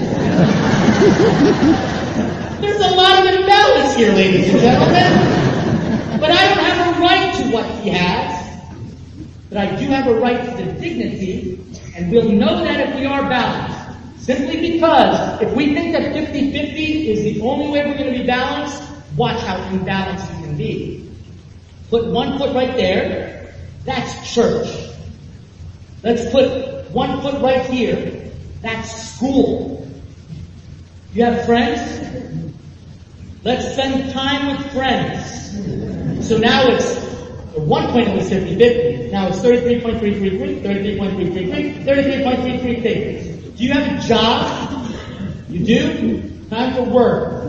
There's a lot of imbalance here, ladies and gentlemen. But I don't have a right to what he has. But I do have a right to the dignity, and we'll know that if we are balanced. Simply because if we think that fifty-fifty is the only way we're going to be balanced, watch how imbalanced we can be. Put one foot right there. That's church. Let's put one foot right here. That's school. You have friends? Let's spend time with friends. So now it's, at one point it was fifty-fifty. Now it's thirty-three point three three three, thirty-three point three three three, thirty-three point three three three. Do you have a job? You do? Time for work.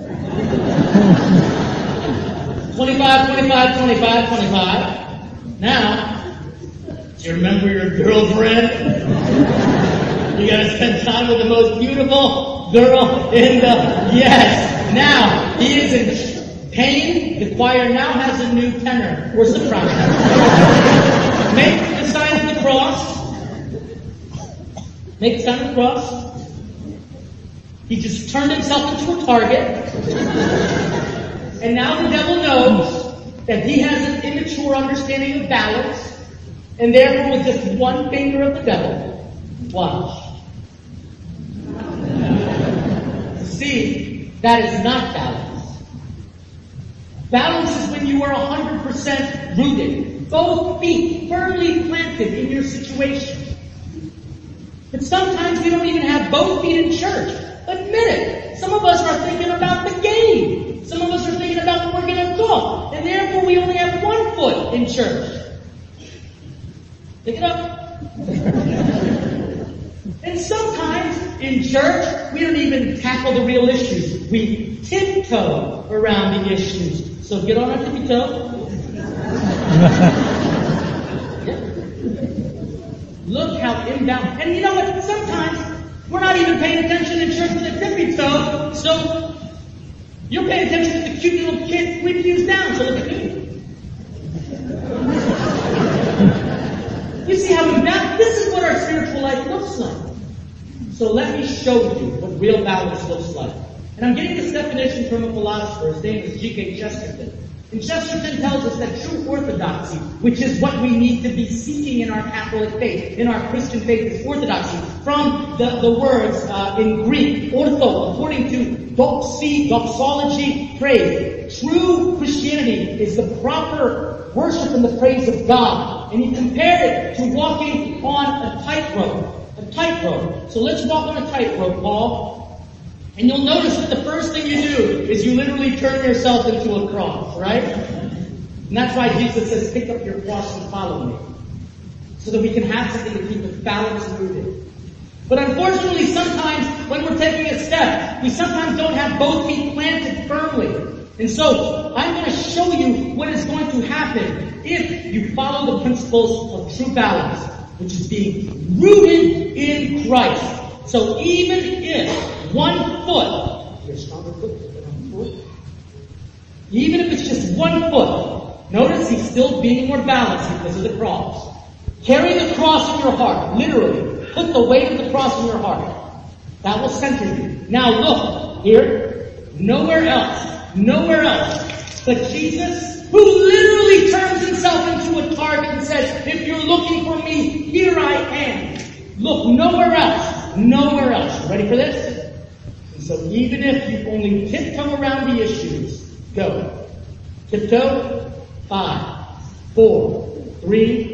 twenty-five, twenty-five, twenty-five, twenty-five. Now, do you remember your girlfriend? You gotta spend time with the most beautiful girl in the... Yes! Now, he is in pain. The choir now has a new tenor or soprano. Make the sign of the cross. Make the sign of the cross. He just turned himself into a target. And now the devil knows that he has an immature understanding of balance. And therefore, with just one finger of the devil, watch. See, that is not balance. Balance is when you are one hundred percent rooted, both feet firmly planted in your situation. But sometimes we don't even have both feet in church. Admit it. Some of us are thinking about the game. Some of us are thinking about what we're going to cook. And therefore we only have one foot in church. Pick it up. And sometimes in church, we don't even tackle the real issues. We tiptoe around the issues. So get on our tippy toe. Look how imbalanced. And you know what? Sometimes we're not even paying attention in church to the tippy toe. So you're paying attention to the cute little kid three pews down. So look at me. You see how imbalanced? This is what our spiritual life looks like. So let me show you what real balance looks like. And I'm getting this definition from a philosopher. His name is G K Chesterton. And Chesterton tells us that true orthodoxy, which is what we need to be seeking in our Catholic faith, in our Christian faith, is orthodoxy. From the, the words uh, in Greek, ortho, according to doxy, doxology, praise. true Christianity is the proper worship and the praise of God. And he compared it to walking on a tightrope. A tightrope. So let's walk on a tightrope, Paul. And you'll notice that the first thing you do is you literally turn yourself into a cross, right? And that's why Jesus says, pick up your cross and follow me. So that we can have something to keep us balanced and rooted. But unfortunately, sometimes when we're taking a step, we sometimes don't have both feet planted firmly. And so, I'm going to show you what is going to happen if you follow the principles of true balance, which is being rooted in Christ. So even if one foot, you're a stronger foot, foot, even if it's just one foot, notice he's still being more balanced because of the cross. Carry the cross in your heart, literally. Put the weight of the cross in your heart. That will center you. Now look, here, nowhere else, nowhere else, but Jesus, who literally turns himself into a target and says, if you're looking for me, here I am. Look, nowhere else, nowhere else. Ready for this? And so even if you only tiptoe around the issues, go. Tiptoe, five, four, three,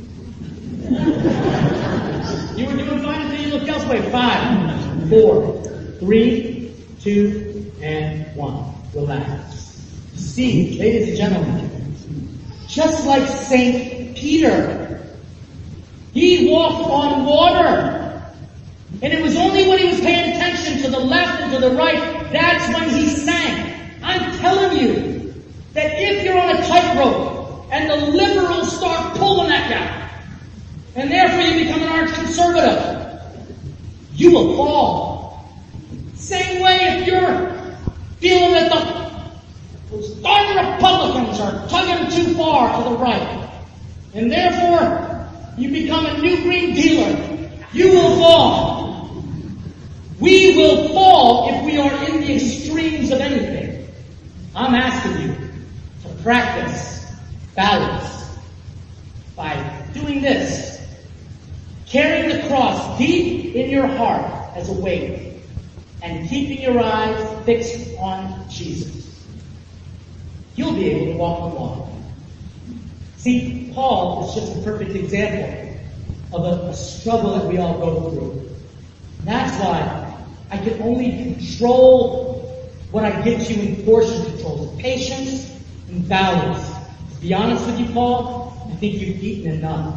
you were doing fine until you looked elsewhere. Five, four, three, two, and one. Relax. See, ladies and gentlemen, just like Saint Peter, he walked on water. And it was only when he was paying attention to the left and to the right, that's when he sank. I'm telling you that if you're on a tightrope and the liberals start pulling that guy, and therefore you become an arch conservative, you will fall. Same way if you're feeling that the those darn Republicans are tugging too far to the right, and therefore you become a new green dealer, you will fall. We will fall if we are in the extremes of anything. I'm asking you to practice balance by doing this. Carrying the cross deep in your heart as a weight and keeping your eyes fixed on Jesus. You'll be able to walk on water. See, Paul is just a perfect example of a, a struggle that we all go through. That's why I can only control what I get you in portion control. Patience and balance. To be honest with you, Paul, I think you've eaten enough.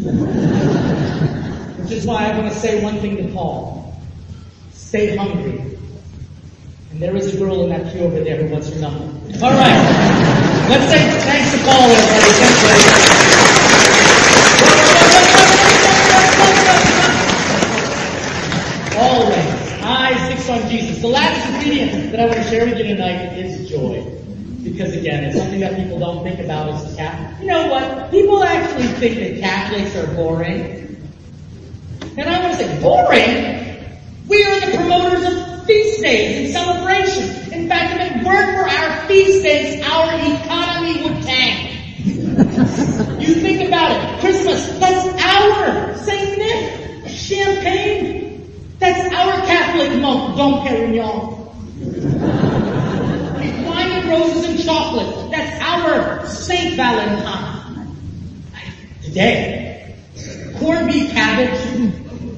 Which is why I want to say one thing to Paul. Stay hungry. And there is a girl in that pew over there who wants your number. All right. Let's say thanks to Paul, everybody. Thanks, always. Eyes fixed on Jesus. The last ingredient that I want to share with you tonight is joy. Because again, it's something that people don't think about as a Catholic. You know what? People actually think that Catholics are boring. And I want to say, boring? We are the promoters of feast days and celebrations. In fact, if it weren't for our feast days, our economy would tank. You think about it. Christmas, that's our Saint Nick. Champagne, that's our Catholic monk, Dom Perignon. Wine and roses and chocolate, that's our Saint Valentine. Today, corned beef cabbage,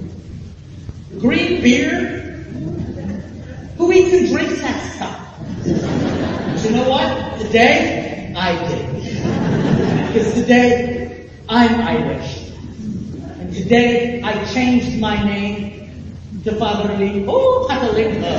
green beer. Who eats and drinks that stuff? But you know what? Today, I did. Because today, I'm Irish. And today, I changed my name to Father Lee. Oh, Catalina.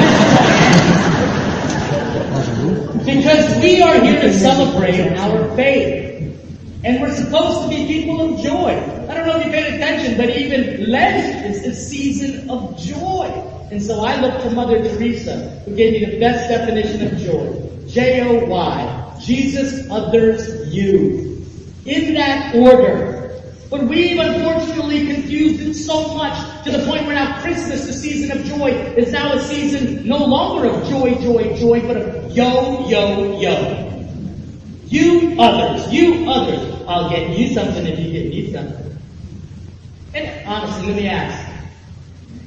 Because we are here to celebrate our faith. And we're supposed to be people of joy. I don't know if you paid attention, but even Lent is the season of joy. And so I look to Mother Teresa, who gave me the best definition of joy. J O Y. Jesus, others, you. In that order. But we've unfortunately confused it so much to the point where now Christmas, the season of joy, is now a season no longer of joy, joy, joy, but of yo, yo, yo. You others, you others. I'll get you something if you get me something. And honestly, let me ask.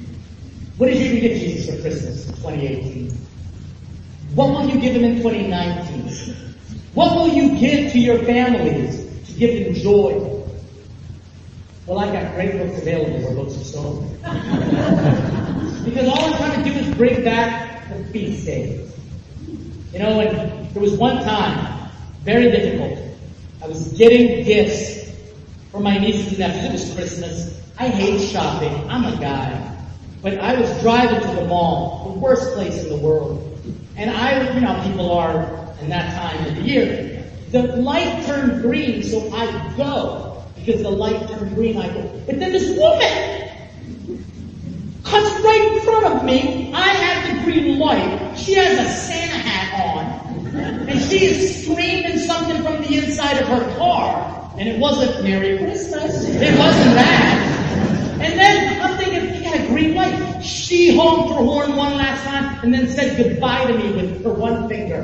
What did you even get Jesus for Christmas in twenty eighteen? What will you give him in twenty nineteen? nineteen. What will you give to your families to give them joy? Well, I've got great books available where books are sold. Because all I'm trying to do is bring back the feast days. You know, and there was one time, very difficult. I was getting gifts for my nieces and nephews. It was Christmas. I hate shopping. I'm a guy. But I was driving to the mall, the worst place in the world. And I, you know how people are in that time of the year. The light turned green, so I go. Because the light turned green, I go. But then this woman cuts right in front of me. I have the green light. She has a Santa hat on. And she is screaming something from the inside of her car. And it wasn't Merry Christmas. It wasn't that. And then I'm thinking, she had a green light. She honked her horn one last time and then said goodbye to me with her one finger.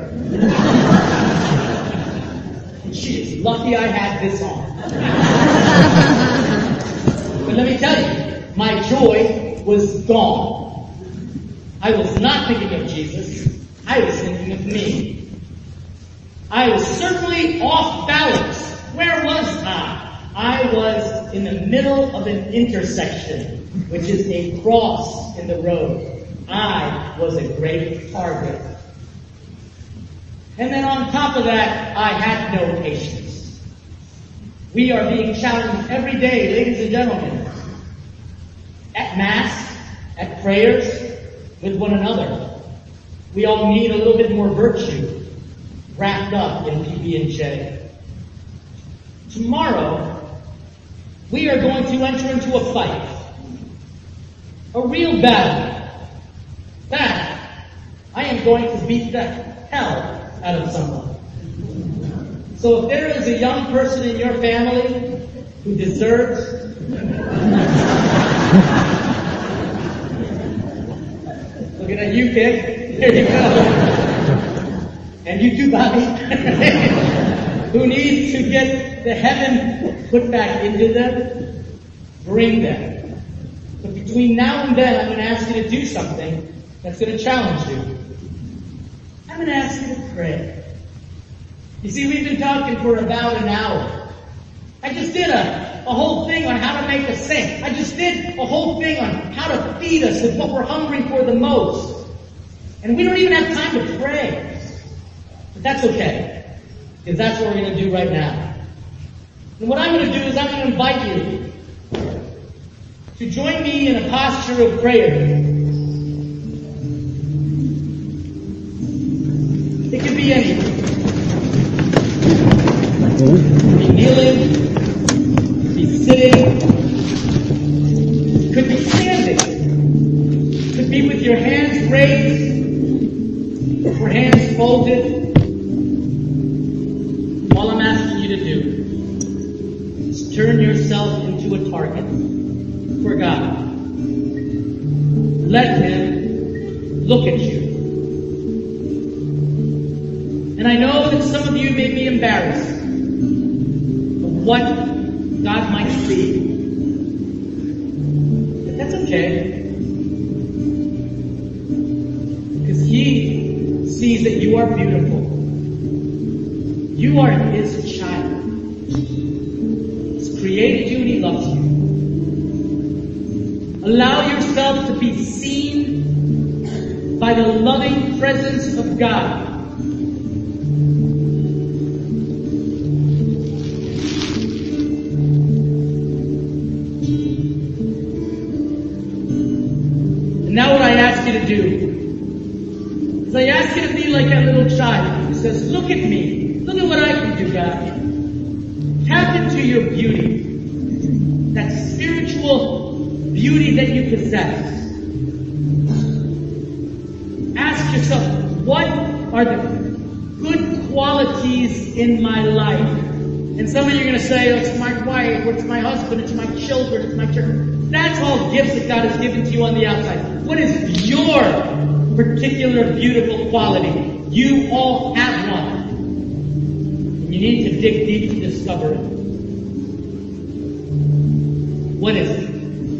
And she is lucky I had this on. But let me tell you, my joy was gone. I was not thinking of Jesus. I was thinking of me. I was certainly off balance. Where was I? I was in the middle of an intersection, which is a cross in the road. I was a great target. And then on top of that, I had no patience. We are being challenged every day, ladies and gentlemen, at Mass, at prayers, with one another. We all need a little bit more virtue wrapped up in P B and J. Tomorrow, we are going to enter into a fight. A real battle. That I am going to beat the hell out of someone. So if there is a young person in your family who deserves looking at you, kid. There you go. And you too, Bobby. Who needs to get the heaven put back into them, bring them. But between now and then, I'm going to ask you to do something that's going to challenge you. I'm going to ask you to pray. You see, we've been talking for about an hour. I just did a, a whole thing on how to make us sing. I just did a whole thing on how to feed us with what we're hungry for the most. And we don't even have time to pray. But that's okay. Because that's what we're going to do right now. And what I'm going to do is I'm going to invite you to join me in a posture of prayer. It could be anything. It could be kneeling. It could be sitting. It could be standing. It could be with your hands raised or hands folded. All I'm asking you to do is turn yourself into a target for God. Let Him look at you. And I know that some of you may be embarrassed of what God might see. But that's okay. Because He sees that you are beautiful. You are His child. He's created you and He loves you. Allow yourself to be seen by the loving presence of God. And now what I ask you to do is I ask you to be like that little child who says, look at me. Look at what I can do, God. Tap into your beauty. That spiritual beauty that you possess. Ask yourself, what are the good qualities in my life? And some of you are going to say, oh, it's my wife, or it's my husband, it's my children, it's my church. That's all gifts that God has given to you on the outside. What is your particular beautiful quality? You all have one. You need to dig deep to discover it. What is it?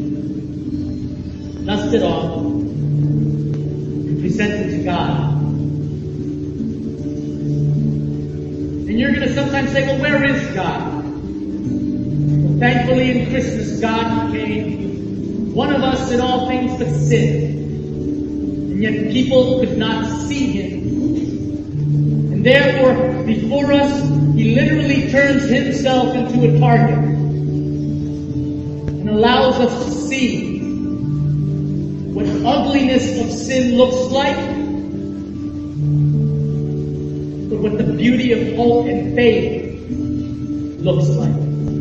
Dust it off and present it to God. And you're going to sometimes say, well, where is God? Well, thankfully in Christmas, God came, one of us in all things but sin. And yet people could not see him. And therefore, before us, he literally turns himself into a target and allows us to see what the ugliness of sin looks like, but what the beauty of hope and faith looks like.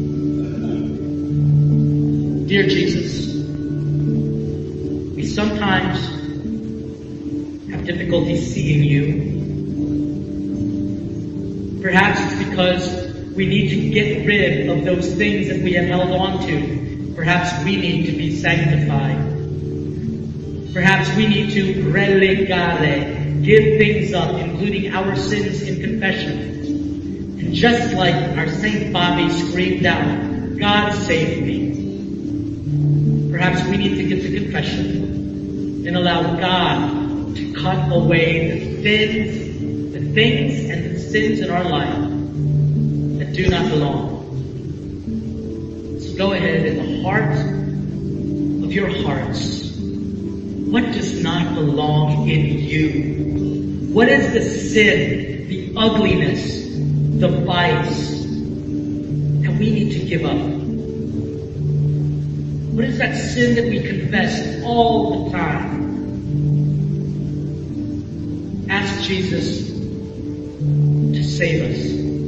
Dear Jesus, we sometimes have difficulty seeing you. Perhaps it's because we need to get rid of those things that we have held on to. Perhaps we need to be sanctified. Perhaps we need to relegare, give things up, including our sins in confession. And just like our Saint Bobby screamed out, God save me. Perhaps we need to get to confession and allow God to cut away the sins, the things and the sins in our life that do not belong. So go ahead, in the heart of your hearts, what does not belong in you? What is the sin, the ugliness, the vice that we need to give up? What is that sin that we confess all the time? Ask Jesus to save us.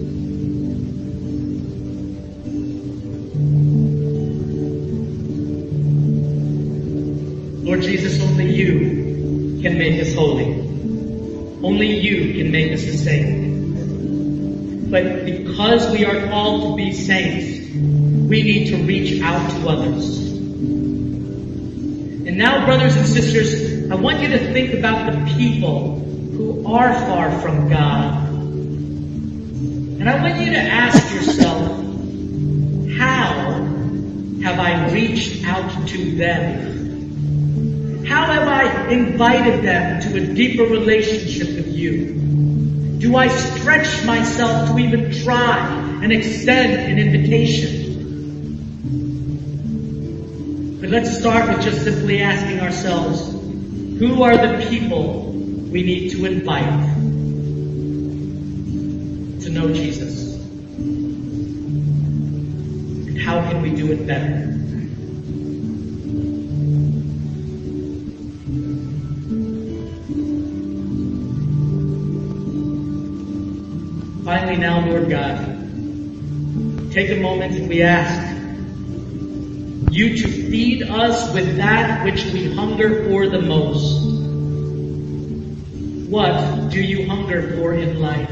Lord Jesus, only you can make us holy. Only you can make us a saint. But because we are called to be saints, we need to reach out to others. And now, brothers and sisters, I want you to think about the people who are far from God. And I want you to ask yourself, how have I reached out to them? How have I invited them to a deeper relationship with you? Do I stretch myself to even try and extend an invitation? But let's start with just simply asking ourselves, who are the people we need to invite to know Jesus? And how can we do it better? Finally now, Lord God, take a moment and we ask you to feed us with that which we hunger for the most. What do you hunger for in life?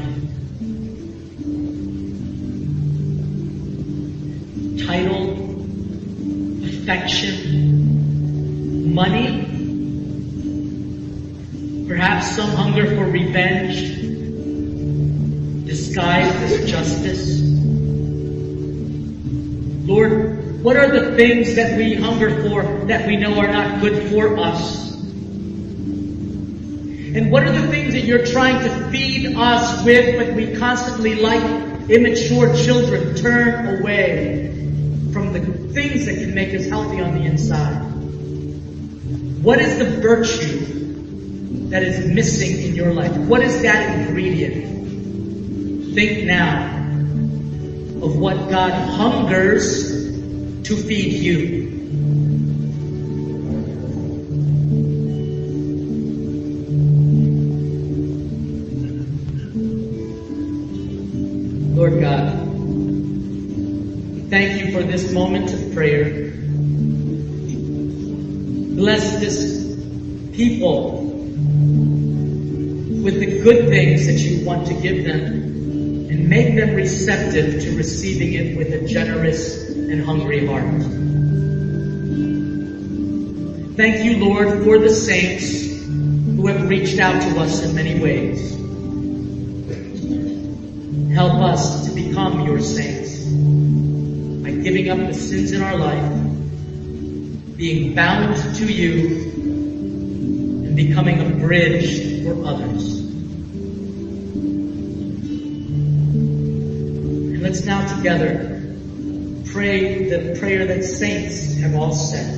Title, affection, money? Perhaps some hunger for revenge, disguised as justice. Lord, what are the things that we hunger for that we know are not good for us? And what are the things that you're trying to feed us with, but we constantly, like immature children, turn away from the things that can make us healthy on the inside? What is the virtue that is missing in your life? What is that ingredient? Think now of what God hungers to feed you. Lord God, thank you for this moment of prayer. Bless this people with the good things that you want to give them, and make them receptive to receiving it with a generous and hungry heart. Thank you, Lord, for the saints who have reached out to us in many ways. Help us to become your saints by giving up the sins in our life, being bound to you, and becoming a bridge for others. Let's now together pray the prayer that saints have all said.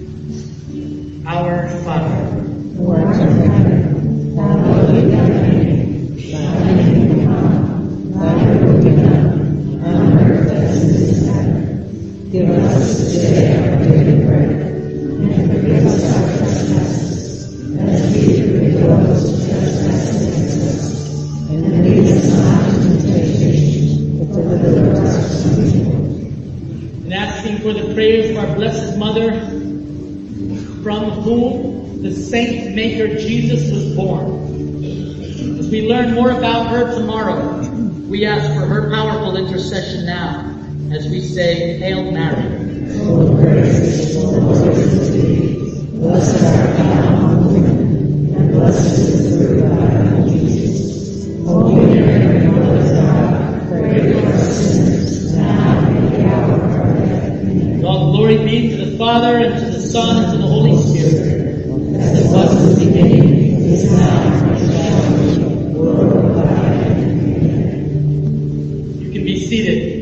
Our Father, who art in heaven, hallowed be thy name. Thy kingdom come, thy will be done, on earth as it is in heaven. Give us this day our daily bread, and forgive us our trespasses, as we forgive those who trespass against us. And lead us not into temptation, but deliver us from evil. And asking for the prayers of our Blessed Mother, from whom the saint maker Jesus was born. As we learn more about her tomorrow, we ask for her powerful intercession now, as we say, Hail Mary. Full of grace, the Lord is with thee. Blessed art thou among women, and blessed is the fruit of thy womb, Jesus. Holy Mary, Mother of God, pray for us sinners, now and at the hour of our death. Amen. All glory be to the Father, and to the Son, and to the Holy Spirit. As it was in the beginning, is now, and shall be, world without end. Amen. You can be seated.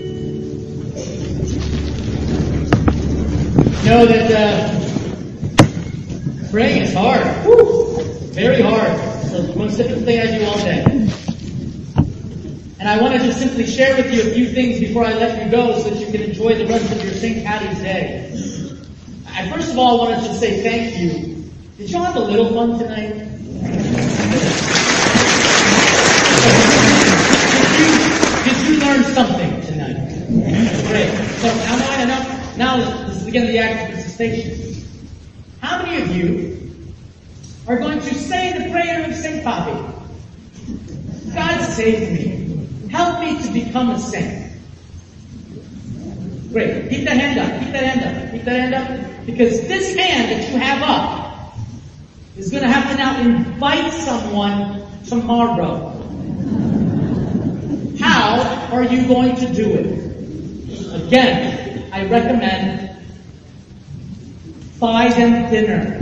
Know that uh, praying is hard. Woo! Very hard. So it's the most difficult thing I do all day. And I want to just simply share with you a few things before I let you go so that you can enjoy the rest of your Saint Patty's Day. I first of all wanted to say thank you. Did y'all have a little fun tonight? Did you, did you learn something tonight? Great. So now I enough. Now this is again the act of participation. How many of you are going to say the prayer of Saint Bobby? God save me. Help me to become a saint. Great. Keep that hand up. Keep that hand up. Keep that hand up. Because this hand that you have up is going to have to now invite someone tomorrow. How are you going to do it? Again, I recommend buy them dinner.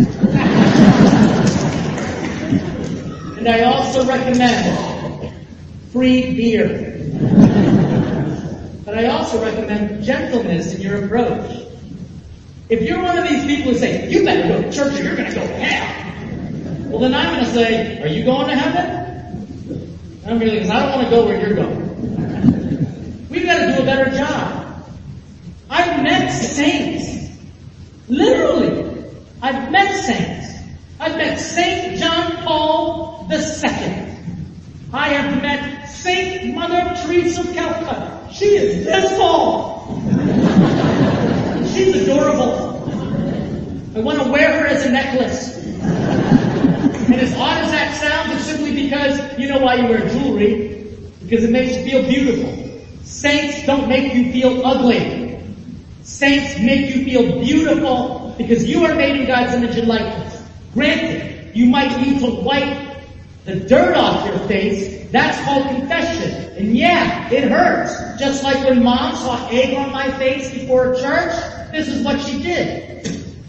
And I also recommend free beer. But I also recommend gentleness in your approach. If you're one of these people who say, you better go to church or you're going to go to hell, well then I'm going to say, are you going to heaven? I'm really, because I don't want to go where you're going. We've got to do a better job. I've met saints. Literally. I've met saints. I've met Saint John Paul the Second. I have met Saint Mother Teresa of Calcutta. She is this tall. She's adorable. I want to wear her as a necklace. And as odd as that sounds, it's simply because you know why you wear jewelry. Because it makes you feel beautiful. Saints don't make you feel ugly. Saints make you feel beautiful because you are made in God's image and likeness. Granted, you might need to wipe the dirt off your face. That's called confession. And yeah, it hurts. Just like when Mom saw egg on my face before church, this is what she did.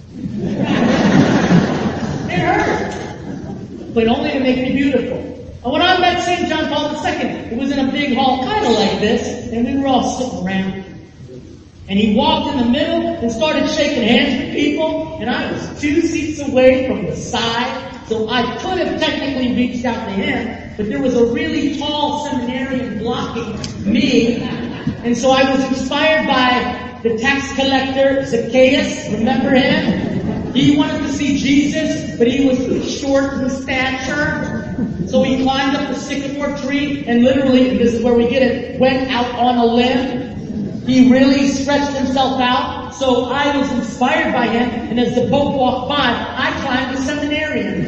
It hurt. But only to make me beautiful. And when I met Saint John Paul the Second, it was in a big hall, kind of like this, and we were all sitting around. And he walked in the middle and started shaking hands with people, and I was two seats away from the side. So I could have technically reached out to him, but there was a really tall seminarian blocking me. And so I was inspired by the tax collector, Zacchaeus. Remember him? He wanted to see Jesus, but he was short in stature. So he climbed up the sycamore tree and literally, and this is where we get it, went out on a limb. He really stretched himself out. So I was inspired by him, and as the Pope walked by, I climbed the seminarian.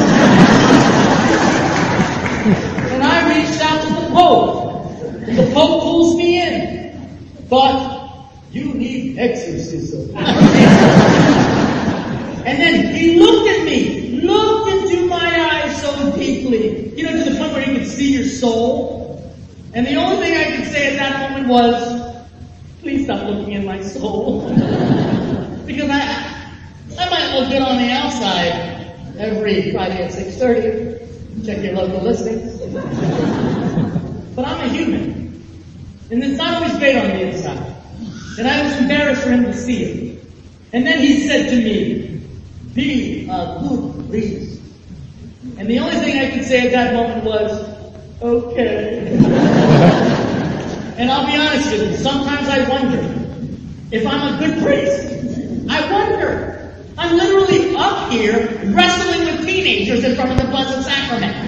And I reached out to the Pope. And the Pope pulls me in. But you need exorcism. And then he looked at me, looked into my eyes so deeply, you know, to the point where he could see your soul. And the only thing I could say at that moment was, please stop looking in my soul. Because I I might look good on the outside every Friday at six thirty. Check your local listings. But I'm a human. And it's not always great on the inside. And I was embarrassed for him to see it. And then he said to me, be a good priest. And the only thing I could say at that moment was, okay. And I'll be honest with you, sometimes I wonder if I'm a good priest. I wonder. I'm literally up here wrestling with teenagers in front of the Blessed Sacrament.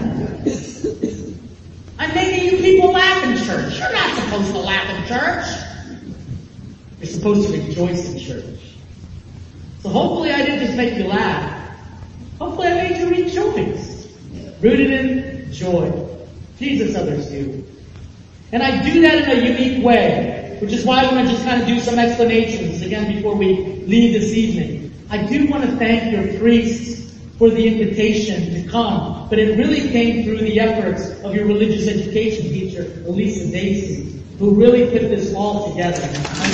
I'm making you people laugh in church. You're not supposed to laugh in church. You're supposed to rejoice in church. So hopefully I didn't just make you laugh. Hopefully I made you rejoice. Rooted in joy. Jesus, others do. And I do that in a unique way, which is why I want to just kind of do some explanations again before we leave this evening. I do want to thank your priests for the invitation to come, but it really came through the efforts of your religious education teacher, Elisa Dacey, who really put this all together.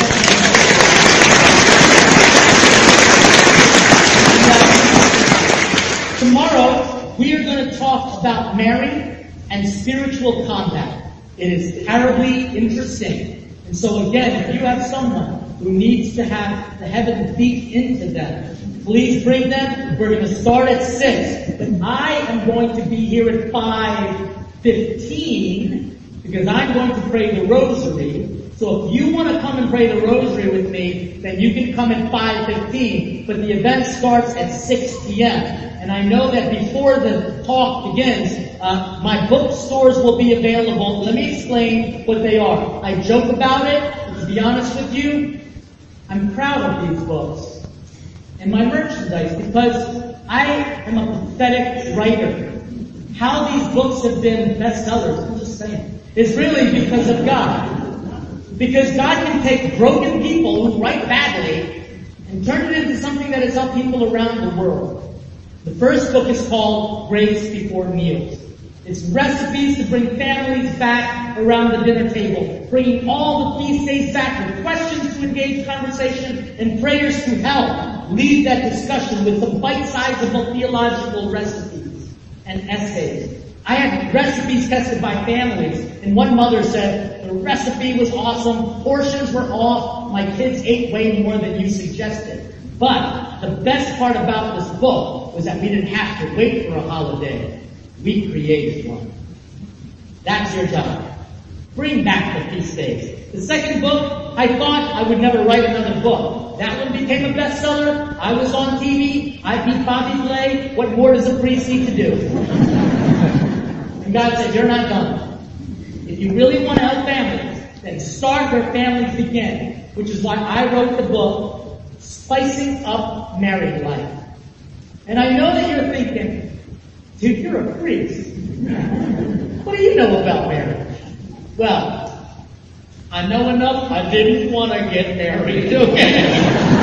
Tomorrow, we are going to talk about Mary and spiritual combat. It is terribly interesting. And so again, if you have someone who needs to have the heaven beat into them, please bring them. We're going to start at six. But I am going to be here at five fifteen because I'm going to pray the rosary. So if you want to come and pray the rosary with me, then you can come at five fifteen. But the event starts at six p.m. And I know that before the talk begins, uh, my bookstores will be available. Let me explain what they are. I joke about it, but to be honest with you, I'm proud of these books and my merchandise because I am a pathetic writer. How these books have been bestsellers, I'm just saying, is really because of God. Because God can take broken people who write badly and turn it into something that has helped people around the world. The first book is called Grace Before Meals. It's recipes to bring families back around the dinner table, bringing all the feast days back with questions to engage conversation and prayers to help lead that discussion with some bite-sizable theological recipes and essays. I had recipes tested by families, and one mother said, the recipe was awesome, portions were off, my kids ate way more than you suggested. But the best part about this book was that we didn't have to wait for a holiday. We created one. That's your job. Bring back the feast days. The second book, I thought I would never write another book. That one became a bestseller. I was on T V. I beat Bobby Flay. What more does a priest need to do? And God said, you're not done. If you really want to help families, then start where families begin, which is why I wrote the book, Spicing Up Married Life. And I know that you're thinking, dude, you're a priest. What do you know about marriage? Well, I know enough. I didn't want to get married, okay?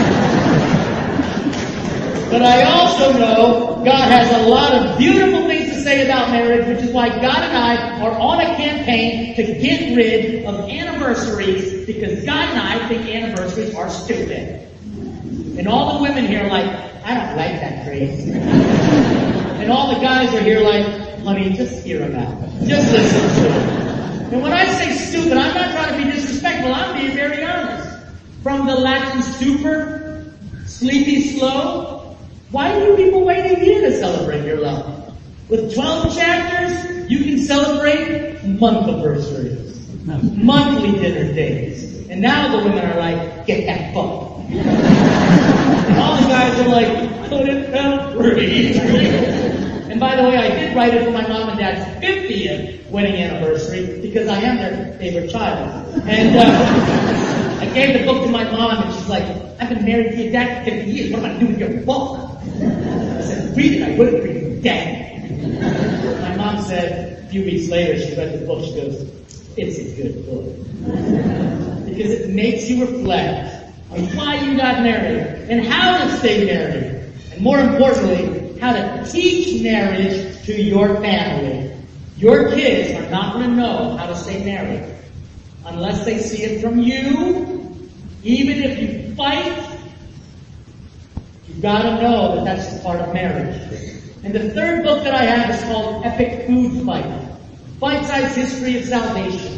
But I also know God has a lot of beautiful things to say about marriage, which is why God and I are on a campaign to get rid of anniversaries, because God and I think anniversaries are stupid. And all the women here are like, I don't like that phrase. And all the guys are here like, honey, just hear him out. Just listen to him. And when I say stupid, I'm not trying to be disrespectful. I'm being very honest. From the Latin super, sleepy slow, why do you people wait a year to celebrate your love? With twelve chapters, you can celebrate month anniversaries, monthly dinner dates. And now the women are like, get that book. And all the guys are like, put it down, breathe. And by the way, I did write it for my mom and dad's fiftieth wedding anniversary because I am their favorite child. And uh, I gave the book to my mom and she's like, I've been married to your dad for fifty years. What am I going to do with your book? I said, read it. I wouldn't read it. Dad. My mom said, a few weeks later, she read the book. She goes, it's a good book. Because it makes you reflect on why you got married and how to stay married. And more importantly, how to teach marriage to your family. Your kids are not going to know how to stay married unless they see it from you. Even if you fight, you've got to know that that's part of marriage. And the third book that I have is called Epic Food Fight. Bite-sized History of Salvation.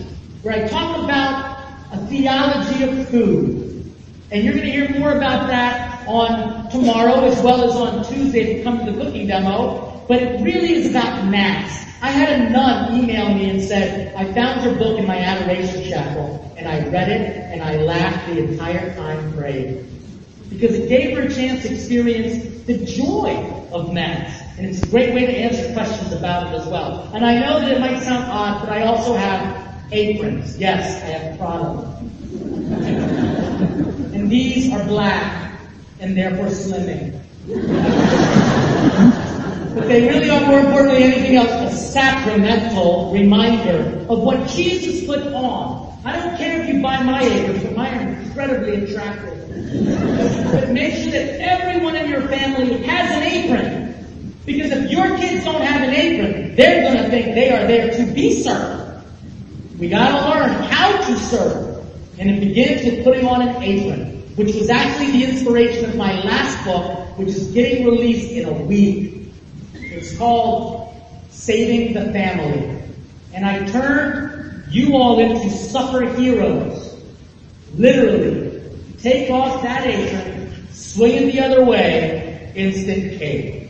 where I talk about a theology of food. And you're going to hear more about that on tomorrow as well as on Tuesday if you come to the cooking demo. But it really is about Mass. I had a nun email me and said, I found your book in my adoration chapel, and I read it, and I laughed the entire time prayed. Because it gave her a chance to experience the joy of Mass. And it's a great way to answer questions about it as well. And I know that it might sound odd, but I also have aprons. Yes, I have Prada. And these are black, and therefore slimming. But they really are, more importantly than anything else, a sacramental reminder of what Jesus put on. I don't care if you buy my aprons, but mine are incredibly attractive. But make sure that everyone in your family has an apron. Because if your kids don't have an apron, they're going to think they are there to be served. We got to learn how to serve. And it begins with putting on an apron, which was actually the inspiration of my last book, which is getting released in a week. It's called Saving the Family. And I turned you all into suffer heroes. Literally. Take off that apron, swing it the other way, instant cake.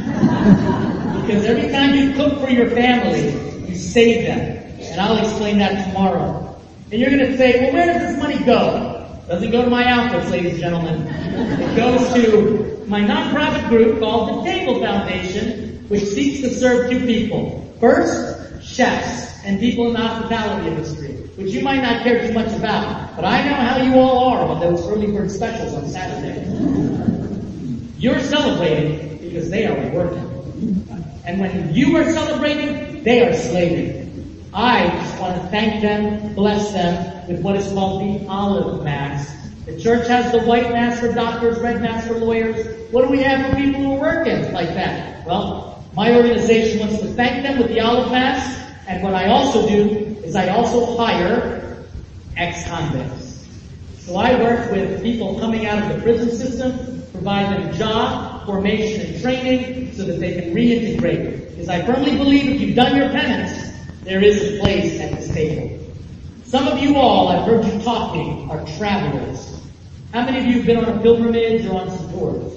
Because every time you cook for your family, you save them. And I'll explain that tomorrow. And you're going to say, well, where does this money go? It doesn't go to my outfits, ladies and gentlemen. It goes to my nonprofit group called the Table Foundation, which seeks to serve two people. First, chefs and people in the hospitality industry, which you might not care too much about. But I know how you all are on those early bird specials on Saturday. You're celebrating because they are working. And when you are celebrating, they are slaving. I just want to thank them, bless them with what is called the Olive Mass. The church has the white mass for doctors, red mass for lawyers. What do we have for people who are working like that? Well, my organization wants to thank them with the Olive Mass. And what I also do is I also hire ex-convicts. So I work with people coming out of the prison system, provide them job, formation, and training so that they can reintegrate. Because I firmly believe if you've done your penance, there is a place at this table. Some of you all, I've heard you talking, are travelers. How many of you have been on a pilgrimage or on some tours?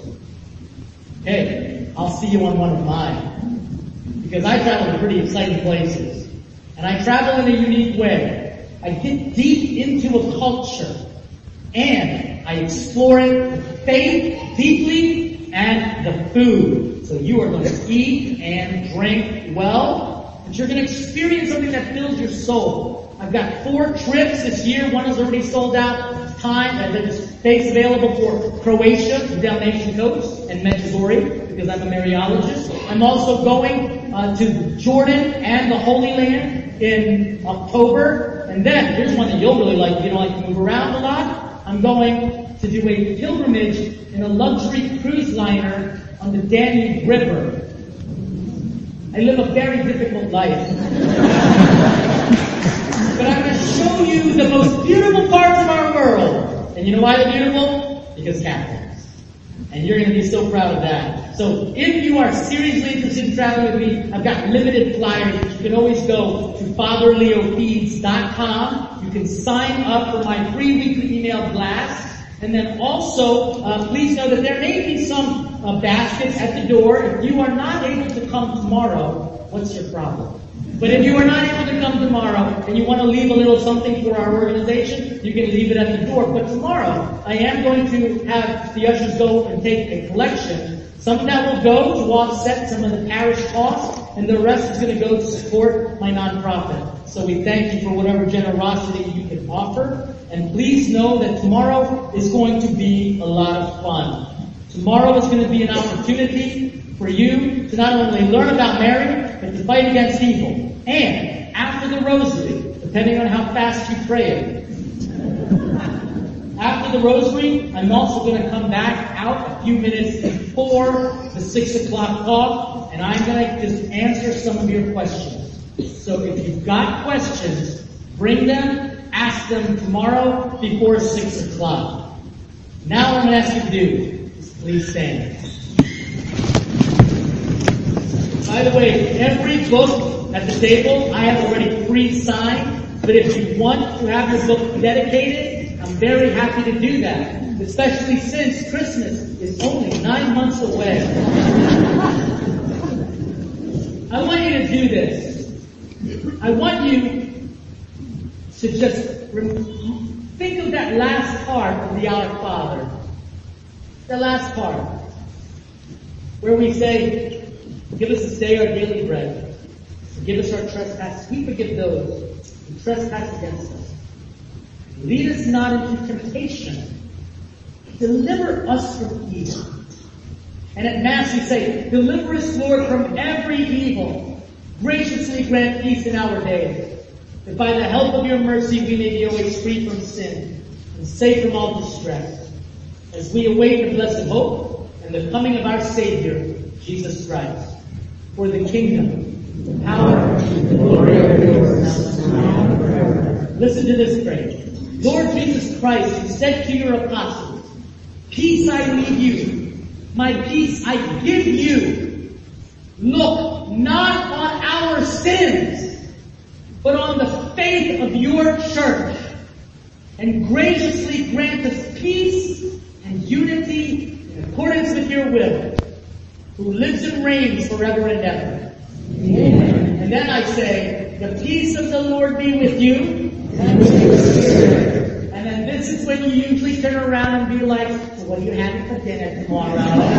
Okay, I'll see you on one of mine. Because I travel to pretty exciting places. And I travel in a unique way. I get deep into a culture. And I explore it, the faith, deeply, and the food. So you are going to eat and drink well. But you're going to experience something that fills your soul. I've got four trips this year. One is already sold out. Time and there's space available for Croatia, the Dalmatian coast, and Medjugorje, because I'm a Mariologist. I'm also going uh, to Jordan and the Holy Land in October. And then, here's one that you'll really like if you don't like to move around a lot. I'm going to do a pilgrimage in a luxury cruise liner on the Danube River. I live a very difficult life. But I'm going to show you the most beautiful parts of our world. And you know why they're beautiful? Because Catholics. And you're going to be so proud of that. So if you are seriously interested in traveling with me, I've got limited flyers. You can always go to father leo feeds dot com. You can sign up for my free weekly email blast. And then also, uh, please know that there may be some uh, baskets at the door. If you are not able to come tomorrow, what's your problem? But if you are not able to come tomorrow and you want to leave a little something for our organization, you can leave it at the door. But tomorrow, I am going to have the ushers go and take a collection. Some of that will go to offset some of the parish costs, and the rest is going to go to support my nonprofit. So we thank you for whatever generosity you can offer. And please know that tomorrow is going to be a lot of fun. Tomorrow is going to be an opportunity for you to not only learn about Mary, but to fight against evil. And after the rosary, depending on how fast you pray it, after the rosary, I'm also going to come back out a few minutes before the six o'clock call, and I'm going to just answer some of your questions. So if you've got questions, bring them, ask them tomorrow before six o'clock. Now what I'm going to ask you to do is please stand. By the way, every book at the table I have already pre-signed, but if you want to have your book dedicated, I'm very happy to do that, especially since Christmas is only nine months away. I want you to do this. I want you to just rem- think of that last part of the Our Father. The last part. Where we say, give us this day our daily bread. Forgive us our trespasses. We forgive those who trespass against us. Lead us not into temptation. Deliver us from evil. And at Mass we say, deliver us, Lord, from every evil. Graciously grant peace in our days, that by the help of your mercy we may be always free from sin and safe from all distress, as we await the blessed hope and the coming of our Savior, Jesus Christ. For the kingdom, the power, and the glory are yours, now and forever. Listen to this phrase. Lord Jesus Christ, who said to your apostles, peace I leave you, my peace I give you. Look not on our sins, but on the faith of your church, and graciously grant us peace and unity in accordance with your will, who lives and reigns forever and ever. Amen. And then I say, the peace of the Lord be with you. And with your spirit. And then this is when you usually turn around and be like, so what are you having for dinner tomorrow?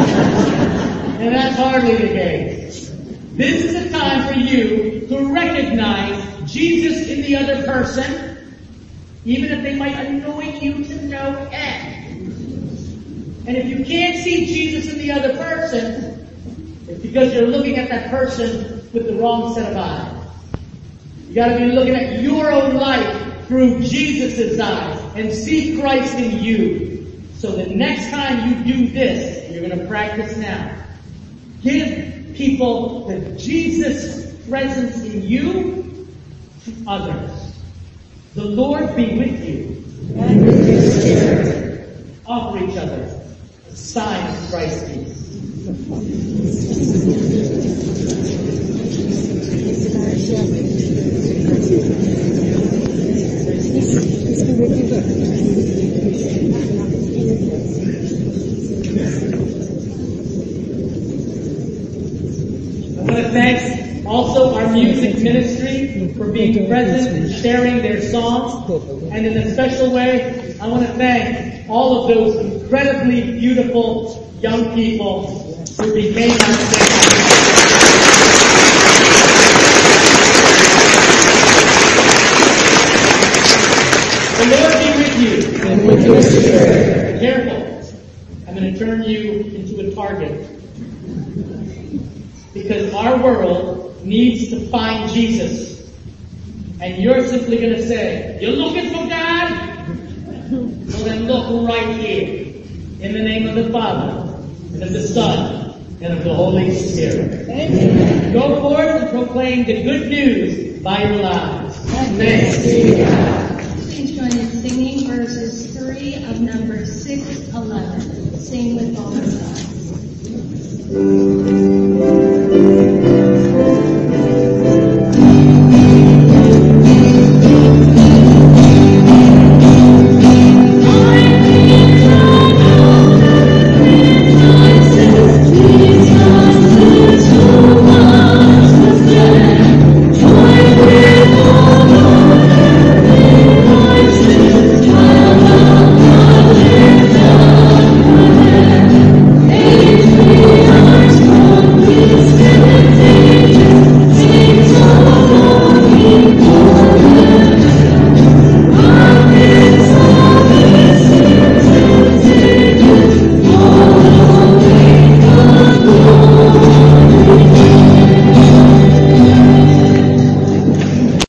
And that's hardly the case. This is a time for you to recognize Jesus in the other person, even if they might annoy you to no end. And if you can't see Jesus in the other person, it's because you're looking at that person with the wrong set of eyes. You gotta be looking at your own life through Jesus' eyes and see Christ in you. So the next time you do this, and you're gonna practice now, give people the Jesus presence in you to others. The Lord be with you. And with your spirit. Offer each other a sign of Christ's peace. I want to thank also our music ministry for being present and sharing their songs. And in a special way, I want to thank all of those incredibly beautiful young people who became our singers. The Lord be with you. And with your spirit. Careful. I'm going to turn you into a target. Because our world needs to find Jesus. And you're simply going to say, you're looking for God? Well then look right here. In the name of the Father, and of the Son, and of the Holy Spirit. Amen. Go forth and proclaim the good news by your lives. Thanks be to God. Please join in singing verses three of number six eleven. Sing with all our lives.